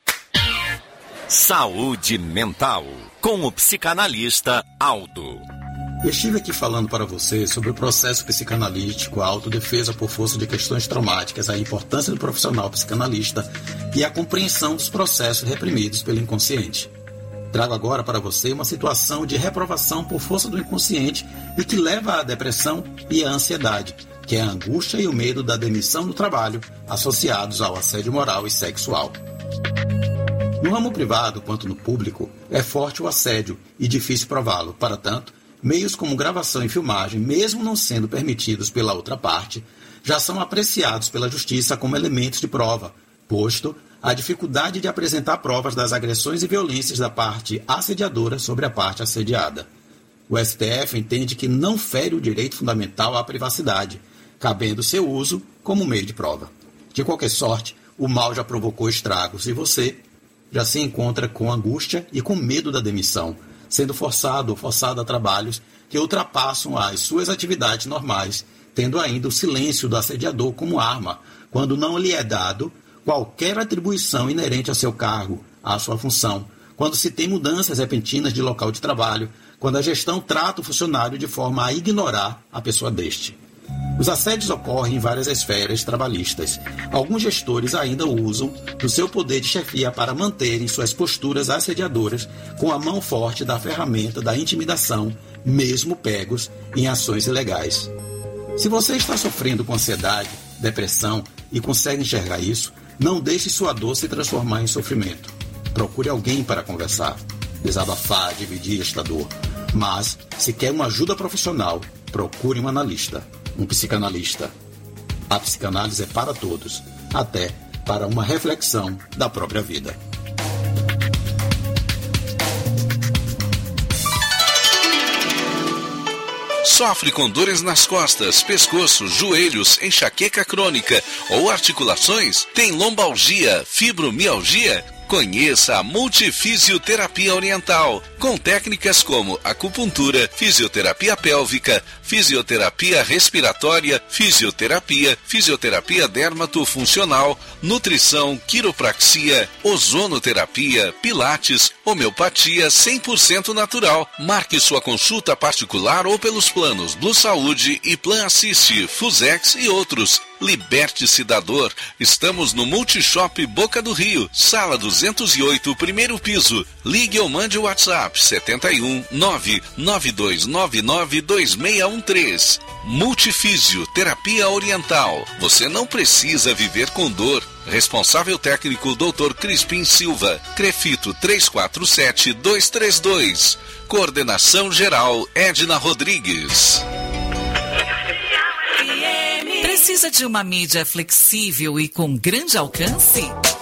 [SPEAKER 8] Saúde mental, com o psicanalista Aldo.
[SPEAKER 13] Estive aqui falando para você sobre o processo psicanalítico, a autodefesa por força de questões traumáticas, a importância do profissional psicanalista e a compreensão dos processos reprimidos pelo inconsciente. Trago agora para você uma situação de reprovação por força do inconsciente e que leva à depressão e à ansiedade, que é a angústia e o medo da demissão do trabalho associados ao assédio moral e sexual. No ramo privado quanto no público, é forte o assédio e difícil prová-lo. Para tanto, meios como gravação e filmagem, mesmo não sendo permitidos pela outra parte, já são apreciados pela justiça como elementos de prova, posto a dificuldade de apresentar provas das agressões e violências da parte assediadora sobre a parte assediada. O S T F entende que não fere o direito fundamental à privacidade, cabendo seu uso como meio de prova. De qualquer sorte, o mal já provocou estragos e você já se encontra com angústia e com medo da demissão, sendo forçado ou forçada a trabalhos que ultrapassam as suas atividades normais, tendo ainda o silêncio do assediador como arma, quando não lhe é dado qualquer atribuição inerente ao seu cargo, à sua função, quando se tem mudanças repentinas de local de trabalho, quando a gestão trata o funcionário de forma a ignorar a pessoa deste. Os assédios ocorrem em várias esferas trabalhistas. Alguns gestores ainda usam do seu poder de chefia para manterem suas posturas assediadoras com a mão forte da ferramenta da intimidação, mesmo pegos em ações ilegais. Se você está sofrendo com ansiedade, depressão e consegue enxergar isso, não deixe sua dor se transformar em sofrimento. Procure alguém para conversar, desabafar, dividir esta dor. Mas, se quer uma ajuda profissional, procure um analista, um psicanalista. A psicanálise é para todos, até para uma reflexão da própria vida.
[SPEAKER 6] Sofre com dores nas costas, pescoço, joelhos, enxaqueca crônica ou articulações? Tem lombalgia, fibromialgia? Conheça a Multifisioterapia Oriental, com técnicas como acupuntura, fisioterapia pélvica, fisioterapia respiratória, fisioterapia, fisioterapia dermatofuncional, nutrição, quiropraxia, ozonoterapia, pilates, homeopatia cem por cento natural. Marque sua consulta particular ou pelos planos Blue Saúde e Plan Assist, Fusex e outros. Liberte-se da dor. Estamos no Multishop Boca do Rio, sala duzentos e oito, primeiro piso. Ligue ou mande o WhatsApp setenta e um, nove nove dois nove nove, dois seis um três. Multifísio Terapia Oriental. Você não precisa viver com dor. Responsável técnico doutor Crispim Silva. Crefito três quatro sete, dois três dois. Coordenação geral Edna Rodrigues.
[SPEAKER 9] Precisa de uma mídia flexível e com grande alcance?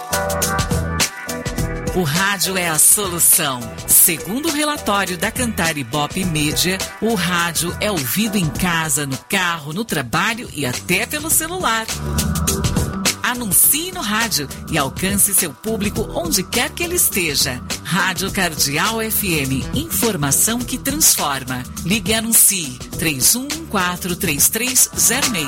[SPEAKER 9] O rádio é a solução. Segundo o relatório da Cantar Ibope Mídia, o rádio é ouvido em casa, no carro, no trabalho e até pelo celular. Anuncie no rádio e alcance seu público onde quer que ele esteja. Rádio Cardeal F M. Informação que transforma. Ligue e anuncie. três um um quatro, três três zero seis.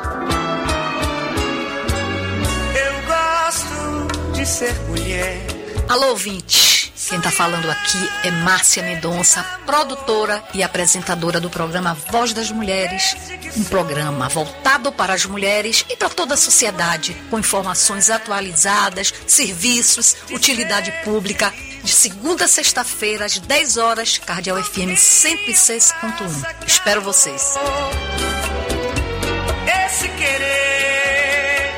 [SPEAKER 5] Eu gosto de ser mulher.
[SPEAKER 10] Alô, ouvinte. Quem tá falando aqui é Márcia Mendonça, produtora e apresentadora do programa Voz das Mulheres, um programa voltado para as mulheres e para toda a sociedade, com informações atualizadas, serviços, utilidade pública, de segunda a sexta-feira, às dez horas, Cardeal F M cento e seis ponto um. Espero vocês.
[SPEAKER 5] Esse querer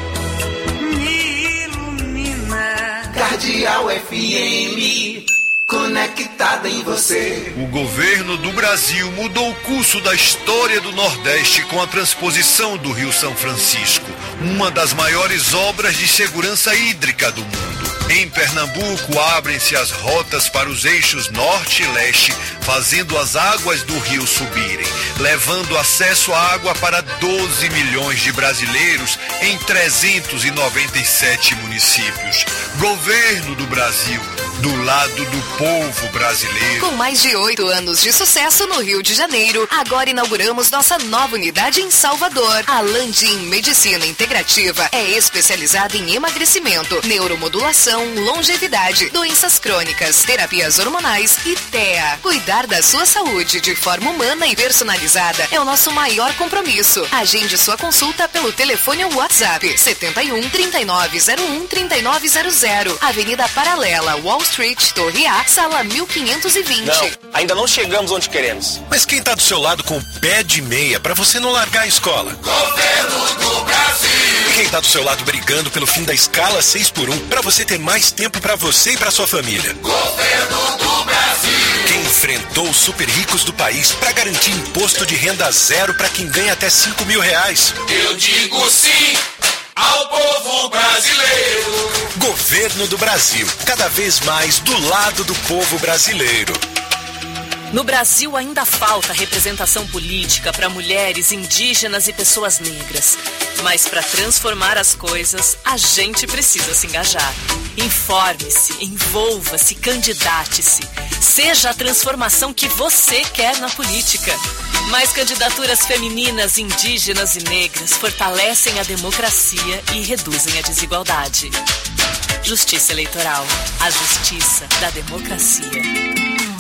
[SPEAKER 5] me ilumina. Cardeal F M, conectada em você.
[SPEAKER 14] O governo do Brasil mudou o curso da história do Nordeste com a transposição do Rio São Francisco, uma das maiores obras de segurança hídrica do mundo. Em Pernambuco, abrem-se as rotas para os eixos norte e leste, fazendo as águas do rio subirem, levando acesso à água para doze milhões de brasileiros em trezentos e noventa e sete municípios. Governo do Brasil, do lado do povo brasileiro.
[SPEAKER 15] Com mais de oito anos de sucesso no Rio de Janeiro, agora inauguramos nossa nova unidade em Salvador. A Landim Medicina Integrativa é especializada em emagrecimento, neuromodulação, longevidade, doenças crônicas, terapias hormonais e T E A. Cuidar da sua saúde de forma humana e personalizada é o nosso maior compromisso. Agende sua consulta pelo telefone ou WhatsApp setenta e um, trinta e nove zero um, trinta e nove zero zero. Avenida Paralela, Wall Street, Torre A, sala mil quinhentos e vinte.
[SPEAKER 16] Não, ainda não chegamos onde queremos.
[SPEAKER 17] Mas quem tá do seu lado com o pé de meia pra você não largar a escola?
[SPEAKER 5] Governo do Brasil.
[SPEAKER 17] Quem tá do seu lado brigando pelo fim da escala seis por um pra você ter mais tempo pra você e pra sua família?
[SPEAKER 5] Governo do Brasil.
[SPEAKER 17] Quem enfrentou os super ricos do país pra garantir imposto de renda zero pra quem ganha até cinco mil reais?
[SPEAKER 5] Eu digo sim ao povo brasileiro.
[SPEAKER 17] Governo do Brasil, cada vez mais do lado do povo brasileiro.
[SPEAKER 18] No Brasil ainda falta representação política para mulheres, indígenas e pessoas negras. Mas para transformar as coisas, a gente precisa se engajar. Informe-se, envolva-se, candidate-se. Seja a transformação que você quer na política. Mais candidaturas femininas, indígenas e negras fortalecem a democracia e reduzem a desigualdade. Justiça Eleitoral. A justiça da democracia.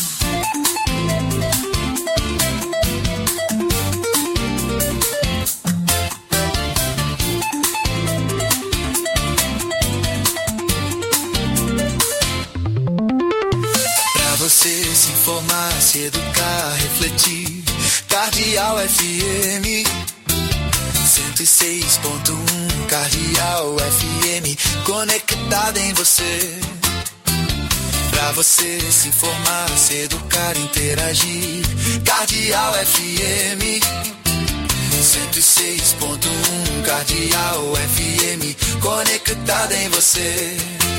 [SPEAKER 19] Você se informar, se educar, refletir. Cardeal F M cento e seis ponto um. Cardeal F M conectada em você. Pra você se informar, se educar, interagir. Cardeal F M cento e seis ponto um. Cardeal F M conectada em você.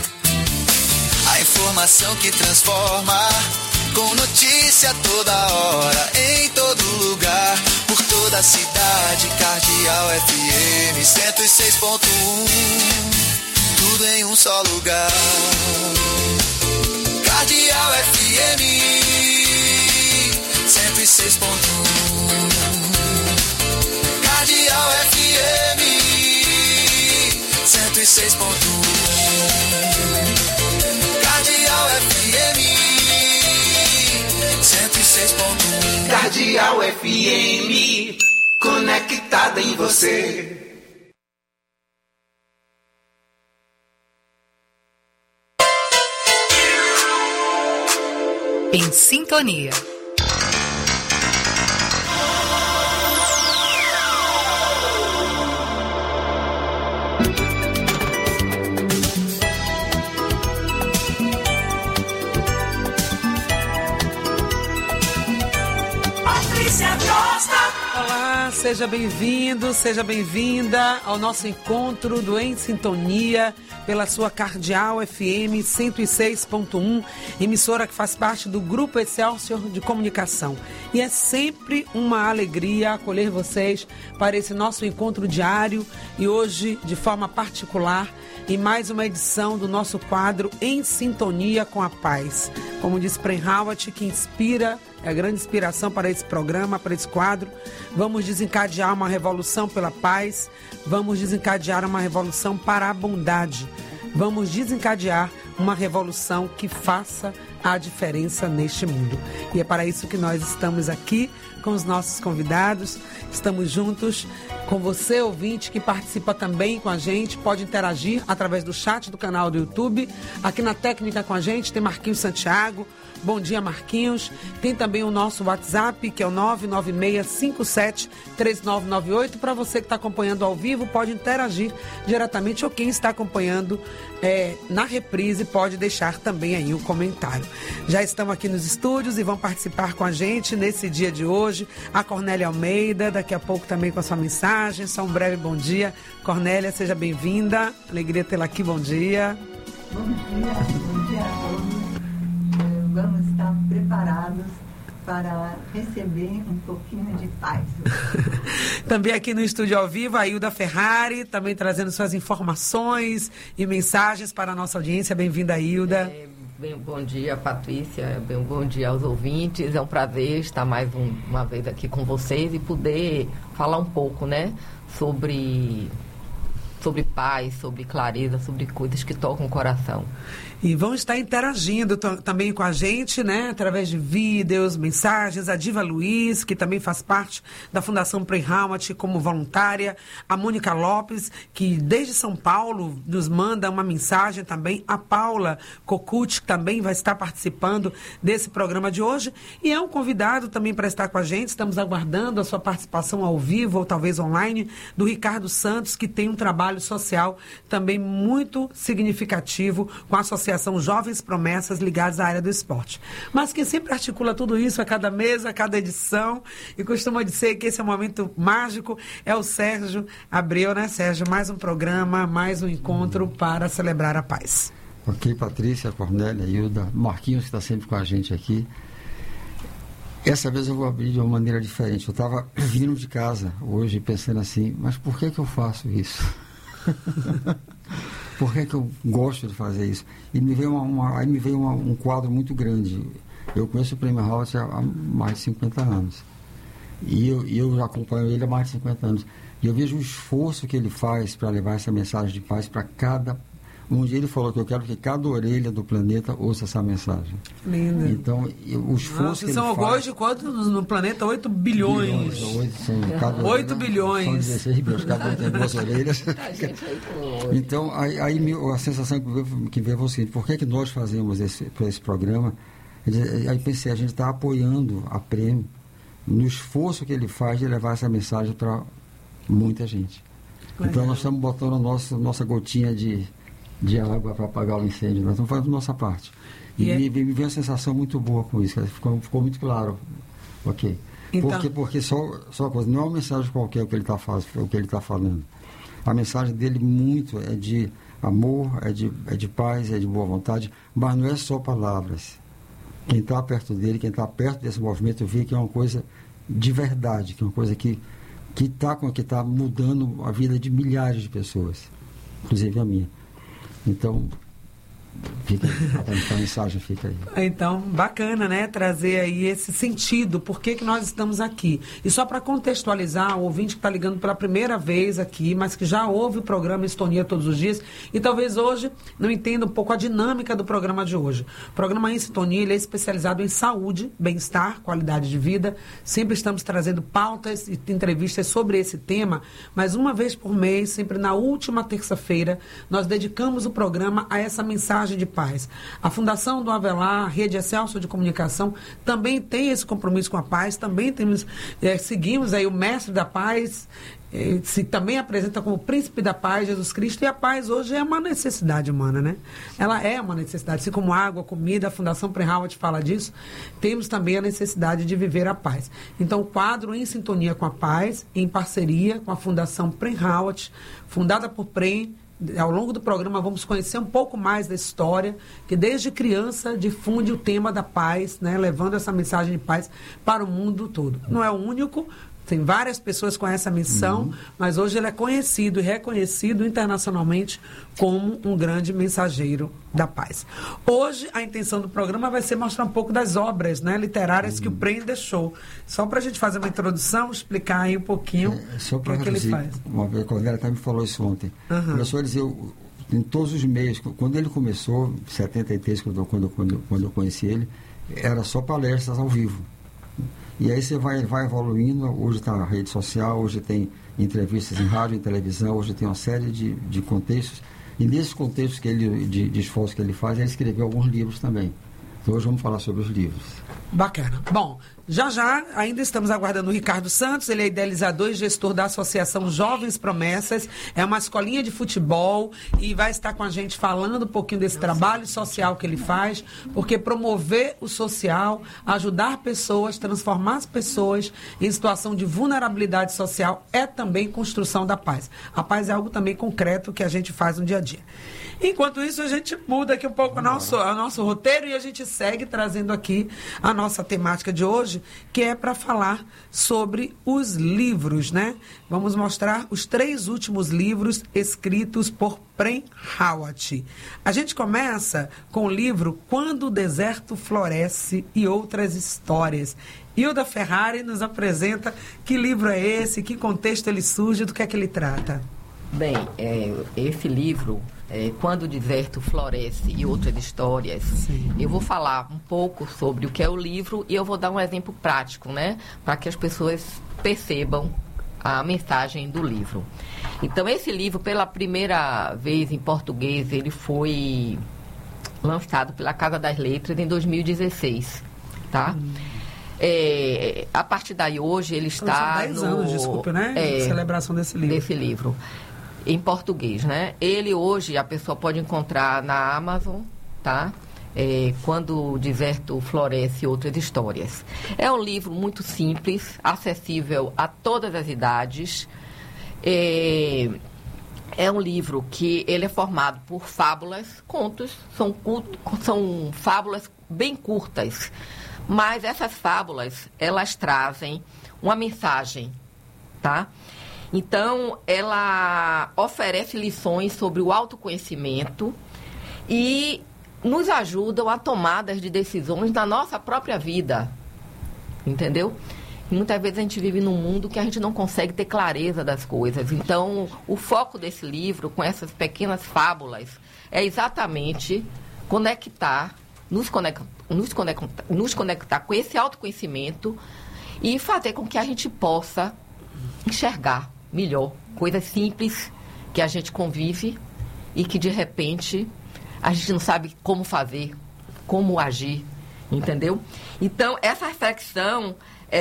[SPEAKER 19] A informação que transforma, com notícia toda hora, em todo lugar, por toda a cidade. Cardeal F M cento e seis ponto um, tudo em um só lugar. Cardeal F M cento e seis ponto um. Cardeal F M cento e seis ponto um. Cardeal F M cento e seis ponto um. Cardeal F M conectada em você.
[SPEAKER 12] Em sintonia.
[SPEAKER 20] Olá, seja bem-vindo, seja bem-vinda ao nosso encontro do Em Sintonia pela sua Cardeal F M cento e seis ponto um, emissora que faz parte do Grupo Excelsior de Comunicação. E é sempre uma alegria acolher vocês para esse nosso encontro diário e hoje, de forma particular, em mais uma edição do nosso quadro Em Sintonia com a Paz. Como diz Prem-Howat, que inspira, é a grande inspiração para esse programa, para esse quadro. Vamos desencadear uma revolução pela paz, vamos desencadear uma revolução para a bondade, vamos desencadear uma revolução que faça a diferença neste mundo. E é para isso que nós estamos aqui com os nossos convidados, estamos juntos com você, ouvinte, que participa também com a gente, pode interagir através do chat do canal do YouTube. Aqui na técnica com a gente tem Marquinhos Santiago. Bom dia, Marquinhos. Tem também o nosso WhatsApp, que é o nove nove seis cinco sete três nove nove oito. Para você que está acompanhando ao vivo, pode interagir diretamente, ou quem está acompanhando é, na reprise pode deixar também aí o comentário. Já estão aqui nos estúdios e vão participar com a gente nesse dia de hoje. A Cornélia Almeida, daqui a pouco também com a sua mensagem. Só um breve bom dia. Cornélia, seja bem-vinda. Alegria tê-la aqui, bom dia.
[SPEAKER 21] Bom dia, bom dia a todos. Vamos estar preparados para receber um pouquinho de paz.
[SPEAKER 20] Também aqui no estúdio ao vivo, a Hilda Ferrari, também trazendo suas informações e mensagens para a nossa audiência. Bem-vinda, Hilda.
[SPEAKER 22] É, bem, bom dia, Patrícia. Bem, bom dia aos ouvintes. É um prazer estar mais um, uma vez aqui com vocês e poder falar um pouco, né, sobre, sobre paz, sobre clareza, sobre coisas que tocam o coração.
[SPEAKER 20] E vão estar interagindo t- também com a gente, né? Através de vídeos, mensagens. A Diva Luiz, que também faz parte da Fundação Prem-Howat como voluntária. A Mônica Lopes, que desde São Paulo nos manda uma mensagem também. A Paula Cocucci, que também vai estar participando desse programa de hoje. E é um convidado também para estar com a gente. Estamos aguardando a sua participação ao vivo ou talvez online, do Ricardo Santos, que tem um trabalho social também muito significativo com a Associação Jovens Promessas ligados à área do esporte. Mas quem sempre articula tudo isso a cada mesa, a cada edição, e costuma dizer que esse é um momento mágico, é o Sérgio Abreu, né, Sérgio? Mais um programa, mais um encontro para celebrar a paz.
[SPEAKER 23] Ok, Patrícia, Cornélia, Hilda, Marquinhos, que está sempre com a gente aqui.
[SPEAKER 3] Essa vez eu vou abrir de uma maneira diferente. Eu estava vindo de casa hoje pensando assim, mas por que que eu faço isso? Por que que eu gosto de fazer isso? E me veio, uma, uma, aí me veio uma, um quadro muito grande. Eu conheço o Prêmio Howard há mais de cinquenta anos. E eu, eu já acompanho ele há mais de cinquenta anos. E eu vejo o esforço que ele faz para levar essa mensagem de paz para cada... Um dia ele falou que eu quero que cada orelha do planeta ouça essa mensagem.
[SPEAKER 20] Lindo.
[SPEAKER 3] Então, eu, o esforço
[SPEAKER 20] Nossa,
[SPEAKER 3] que ele
[SPEAKER 20] são
[SPEAKER 3] faz...
[SPEAKER 20] hoje quantos no planeta? oito bilhões.
[SPEAKER 3] bilhões oito, são, cada
[SPEAKER 20] oito
[SPEAKER 3] orelha,
[SPEAKER 20] bilhões.
[SPEAKER 3] São dezesseis bilhões, cada um tem duas orelhas. Então, aí, aí a sensação que veio, que veio foi o seguinte, por que que nós fazemos esse, esse programa? Aí pensei, a gente está apoiando a Prêmio no esforço que ele faz de levar essa mensagem para muita gente. Legal. Então, nós estamos botando a nossa, nossa gotinha de... de água para apagar o incêndio. Nós estamos fazendo a nossa parte. E, e é... me, me veio uma sensação muito boa com isso. Ficou, ficou muito claro. Ok. Então... Porque, porque só, só uma coisa, não é uma mensagem qualquer o que ele está o que ele tá falando. A mensagem dele muito é de amor, é de, é de paz, é de boa vontade, mas não é só palavras. Quem está perto dele, quem está perto desse movimento, vê que é uma coisa de verdade, que é uma coisa que que está que tá mudando a vida de milhares de pessoas, inclusive a minha. Então, fica aí, a mensagem fica aí.
[SPEAKER 20] Então, bacana, né? Trazer aí esse sentido, por que que nós estamos aqui. E só para contextualizar, o ouvinte que está ligando pela primeira vez aqui, mas que já ouve o programa Sintonia todos os dias, e talvez hoje não entenda um pouco a dinâmica do programa de hoje. O programa Em Sintonia, ele é especializado em saúde, bem-estar, qualidade de vida. Sempre estamos trazendo pautas e entrevistas sobre esse tema, mas uma vez por mês, sempre na última terça-feira, nós dedicamos o programa a essa mensagem de paz. A Fundação do Avelar, a Rede Excelsior de Comunicação, também tem esse compromisso com a paz, também temos, é, seguimos aí o Mestre da Paz, é, se também apresenta como o Príncipe da Paz, Jesus Cristo, e a paz hoje é uma necessidade humana, né? Ela é uma necessidade, assim como água, comida, a Fundação Prem-Howard fala disso, temos também a necessidade de viver a paz. Então, o quadro Em Sintonia com a Paz, em parceria com a Fundação Prem-Howard, fundada por Prem. Ao longo do programa vamos conhecer um pouco mais da história, que desde criança difunde o tema da paz, né, levando essa mensagem de paz para o mundo todo. Não é o único, tem várias pessoas com essa missão, uhum. mas hoje ele é conhecido e reconhecido internacionalmente como um grande mensageiro da paz. Hoje a intenção do programa vai ser mostrar um pouco das obras, né, literárias uhum. que o Prem deixou. Só para a gente fazer uma introdução, explicar aí um pouquinho é, o que, é que ele faz.
[SPEAKER 3] Uma vez, a Cornélia até me falou isso ontem. Uhum. Começou a dizer, eu, em todos os meios, quando ele começou, em setenta e três, quando, quando, quando, quando eu conheci ele, era só palestras ao vivo. E aí você vai, vai evoluindo, hoje está na rede social, hoje tem entrevistas em rádio e televisão, hoje tem uma série de, de contextos, e nesses contextos que ele, de, de esforço que ele faz, ele escreveu alguns livros também. Então hoje vamos falar sobre os livros.
[SPEAKER 20] Bacana. Bom, já já ainda estamos aguardando o Ricardo Santos, ele é idealizador e gestor da Associação Jovens Promessas, é uma escolinha de futebol e vai estar com a gente falando um pouquinho desse trabalho social que ele faz, porque promover o social, ajudar pessoas, transformar as pessoas em situação de vulnerabilidade social é também construção da paz. A paz é algo também concreto que a gente faz no dia a dia. Enquanto isso, a gente muda aqui um pouco o nosso, o nosso roteiro e a gente segue trazendo aqui a nossa temática de hoje, que é para falar sobre os livros, né? Vamos mostrar os três últimos livros escritos por Prem Howard. A gente começa com o livro Quando o Deserto Floresce e Outras Histórias. Hilda Ferrari nos apresenta que livro é esse, que contexto ele surge, do que é que ele trata.
[SPEAKER 22] Bem, é, esse livro... É, Quando o Deserto Floresce e Outras Histórias, Sim. eu vou falar um pouco sobre o que é o livro e eu vou dar um exemplo prático, né? Para que as pessoas percebam a mensagem do livro. Então, esse livro, pela primeira vez em português, ele foi lançado pela Casa das Letras em dois mil e dezesseis, tá? Hum. É, a partir daí, hoje, ele está
[SPEAKER 20] São dez
[SPEAKER 22] no...
[SPEAKER 20] anos, desculpe, né?
[SPEAKER 22] É,
[SPEAKER 20] celebração desse livro.
[SPEAKER 22] Desse livro. Em português, né? Ele hoje a pessoa pode encontrar na Amazon, tá? É, Quando o Deserto Floresce e Outras Histórias. É um livro muito simples, acessível a todas as idades. É, é um livro que ele é formado por fábulas, contos, são, são fábulas bem curtas, Mas essas fábulas, elas trazem uma mensagem, tá? Então, ela oferece lições sobre o autoconhecimento e nos ajudam a tomadas de decisões na nossa própria vida, entendeu? E muitas vezes a gente vive num mundo que a gente não consegue ter clareza das coisas. Então, o foco desse livro, com essas pequenas fábulas, é exatamente conectar, nos conectar, nos conectar, nos conectar com esse autoconhecimento e fazer com que a gente possa enxergar melhor coisas simples que a gente convive e que, de repente, a gente não sabe como fazer, como agir, entendeu? Então, essa reflexão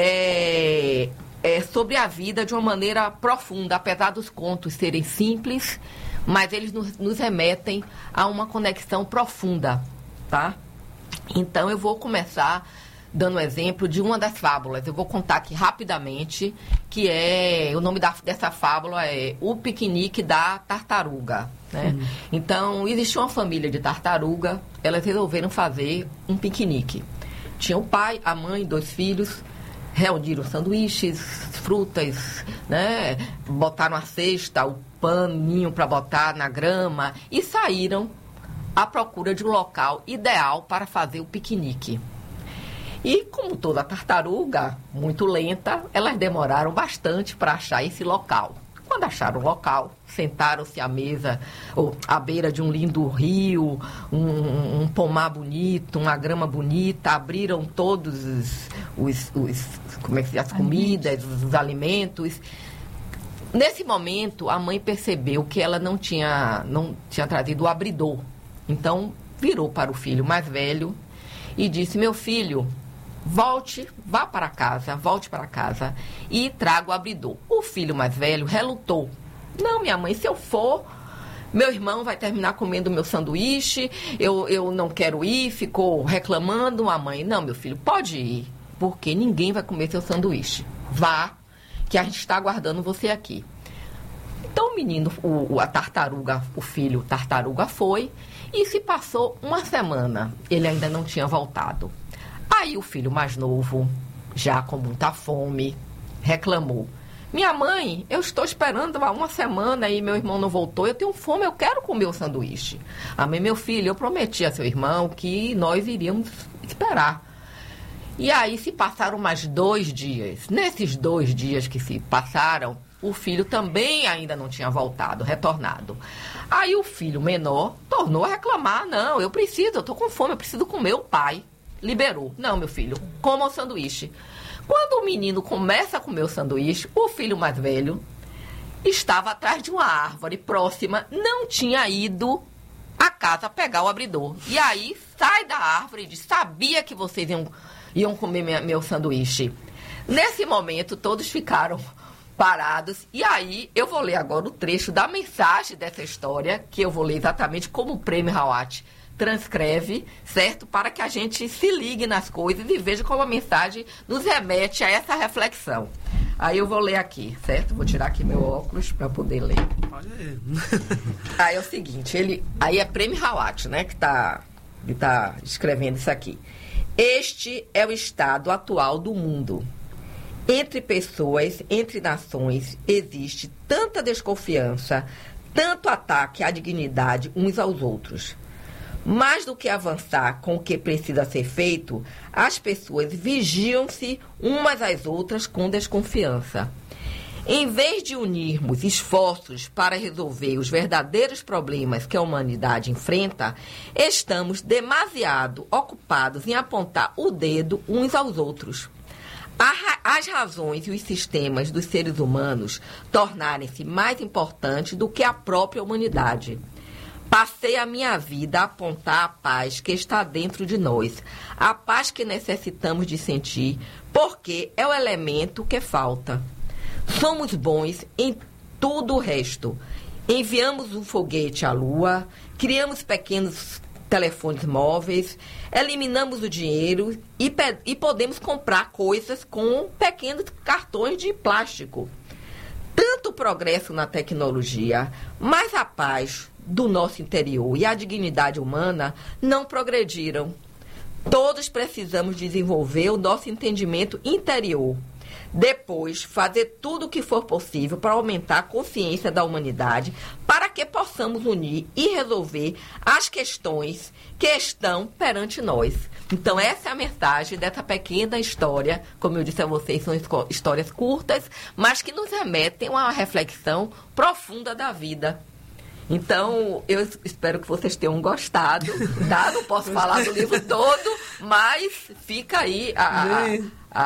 [SPEAKER 22] é, é sobre a vida de uma maneira profunda, apesar dos contos serem simples, mas eles nos, nos remetem a uma conexão profunda, tá? Então, eu vou começar dando exemplo de uma das fábulas. Eu vou contar aqui rapidamente, que é, o nome da, dessa fábula é O Piquenique da Tartaruga, né? Uhum. Então, existia uma família de tartaruga, elas resolveram fazer um piquenique. Tinha o pai, a mãe, dois filhos, reuniram sanduíches, frutas, né? Botaram a cesta, o paninho para botar na grama e saíram à procura de um local ideal para fazer o piquenique. E, como toda tartaruga, muito lenta, elas demoraram bastante para achar esse local. Quando acharam o local, sentaram-se à mesa, ou à beira de um lindo rio, um, um pomar bonito, uma grama bonita, abriram todos os, os, os como é que se diz, as comidas, os, os alimentos. Nesse momento, a mãe percebeu que ela não tinha, não tinha trazido o abridor. Então, virou para o filho mais velho e disse: meu filho, volte, vá para casa, volte para casa e traga o abridor. O filho mais velho relutou. Não, minha mãe, se eu for, meu irmão vai terminar comendo meu sanduíche, eu, eu não quero ir, ficou reclamando. A mãe: não, meu filho, pode ir, porque ninguém vai comer seu sanduíche. Vá, que a gente está aguardando você aqui. Então o menino, o, a tartaruga, o filho tartaruga foi e se passou uma semana. Ele ainda não tinha voltado. Aí o filho mais novo, já com muita fome, reclamou: minha mãe, eu estou esperando há uma semana e meu irmão não voltou, eu tenho fome, eu quero comer o sanduíche. A mãe: meu filho, eu prometi a seu irmão que nós iríamos esperar. E aí se passaram mais dois dias. Nesses dois dias que se passaram, o filho também ainda não tinha voltado, retornado. Aí o filho menor tornou a reclamar: não, eu preciso, eu estou com fome, eu preciso comer. O pai liberou: não, meu filho, coma o sanduíche. Quando o menino começa a comer o sanduíche, o filho mais velho estava atrás de uma árvore próxima, não tinha ido à casa pegar o abridor. E aí sai da árvore e diz: sabia que vocês iam, iam comer minha, meu sanduíche. Nesse momento, todos ficaram parados. E aí, eu vou ler agora o trecho da mensagem dessa história, que eu vou ler exatamente como o Prêmio Rawat transcreve, certo? Para que a gente se ligue nas coisas e veja como a mensagem nos remete a essa reflexão. Aí eu vou ler aqui, certo? Vou tirar aqui meu óculos para poder ler.
[SPEAKER 20] Pode ler.
[SPEAKER 22] Aí é o seguinte, ele, aí é Prêmio Rawat, né, que está que tá escrevendo isso aqui. Este é o estado atual do mundo. Entre pessoas, entre nações, existe tanta desconfiança, tanto ataque à dignidade uns aos outros. Mais do que avançar com o que precisa ser feito, as pessoas vigiam-se umas às outras com desconfiança. Em vez de unirmos esforços para resolver os verdadeiros problemas que a humanidade enfrenta, estamos demasiado ocupados em apontar o dedo uns aos outros. As razões e os sistemas dos seres humanos tornarem-se mais importantes do que a própria humanidade. Passei a minha vida a apontar a paz que está dentro de nós, a paz que necessitamos de sentir, porque é o elemento que falta. Somos bons em tudo o resto. Enviamos um foguete à Lua, criamos pequenos telefones móveis, eliminamos o dinheiro e, e podemos comprar coisas com pequenos cartões de plástico. Tanto progresso na tecnologia, mas a paz do nosso interior e a dignidade humana não progrediram. Todos precisamos desenvolver o nosso entendimento interior. Depois, fazer tudo o que for possível para aumentar a consciência da humanidade, para que possamos unir e resolver as questões que estão perante nós. Então, essa é a mensagem dessa pequena história. Como eu disse a vocês, são histórias curtas, mas que nos remetem a uma reflexão profunda da vida. Então, eu espero que vocês tenham gostado, tá? Não posso falar do livro todo, mas fica aí a,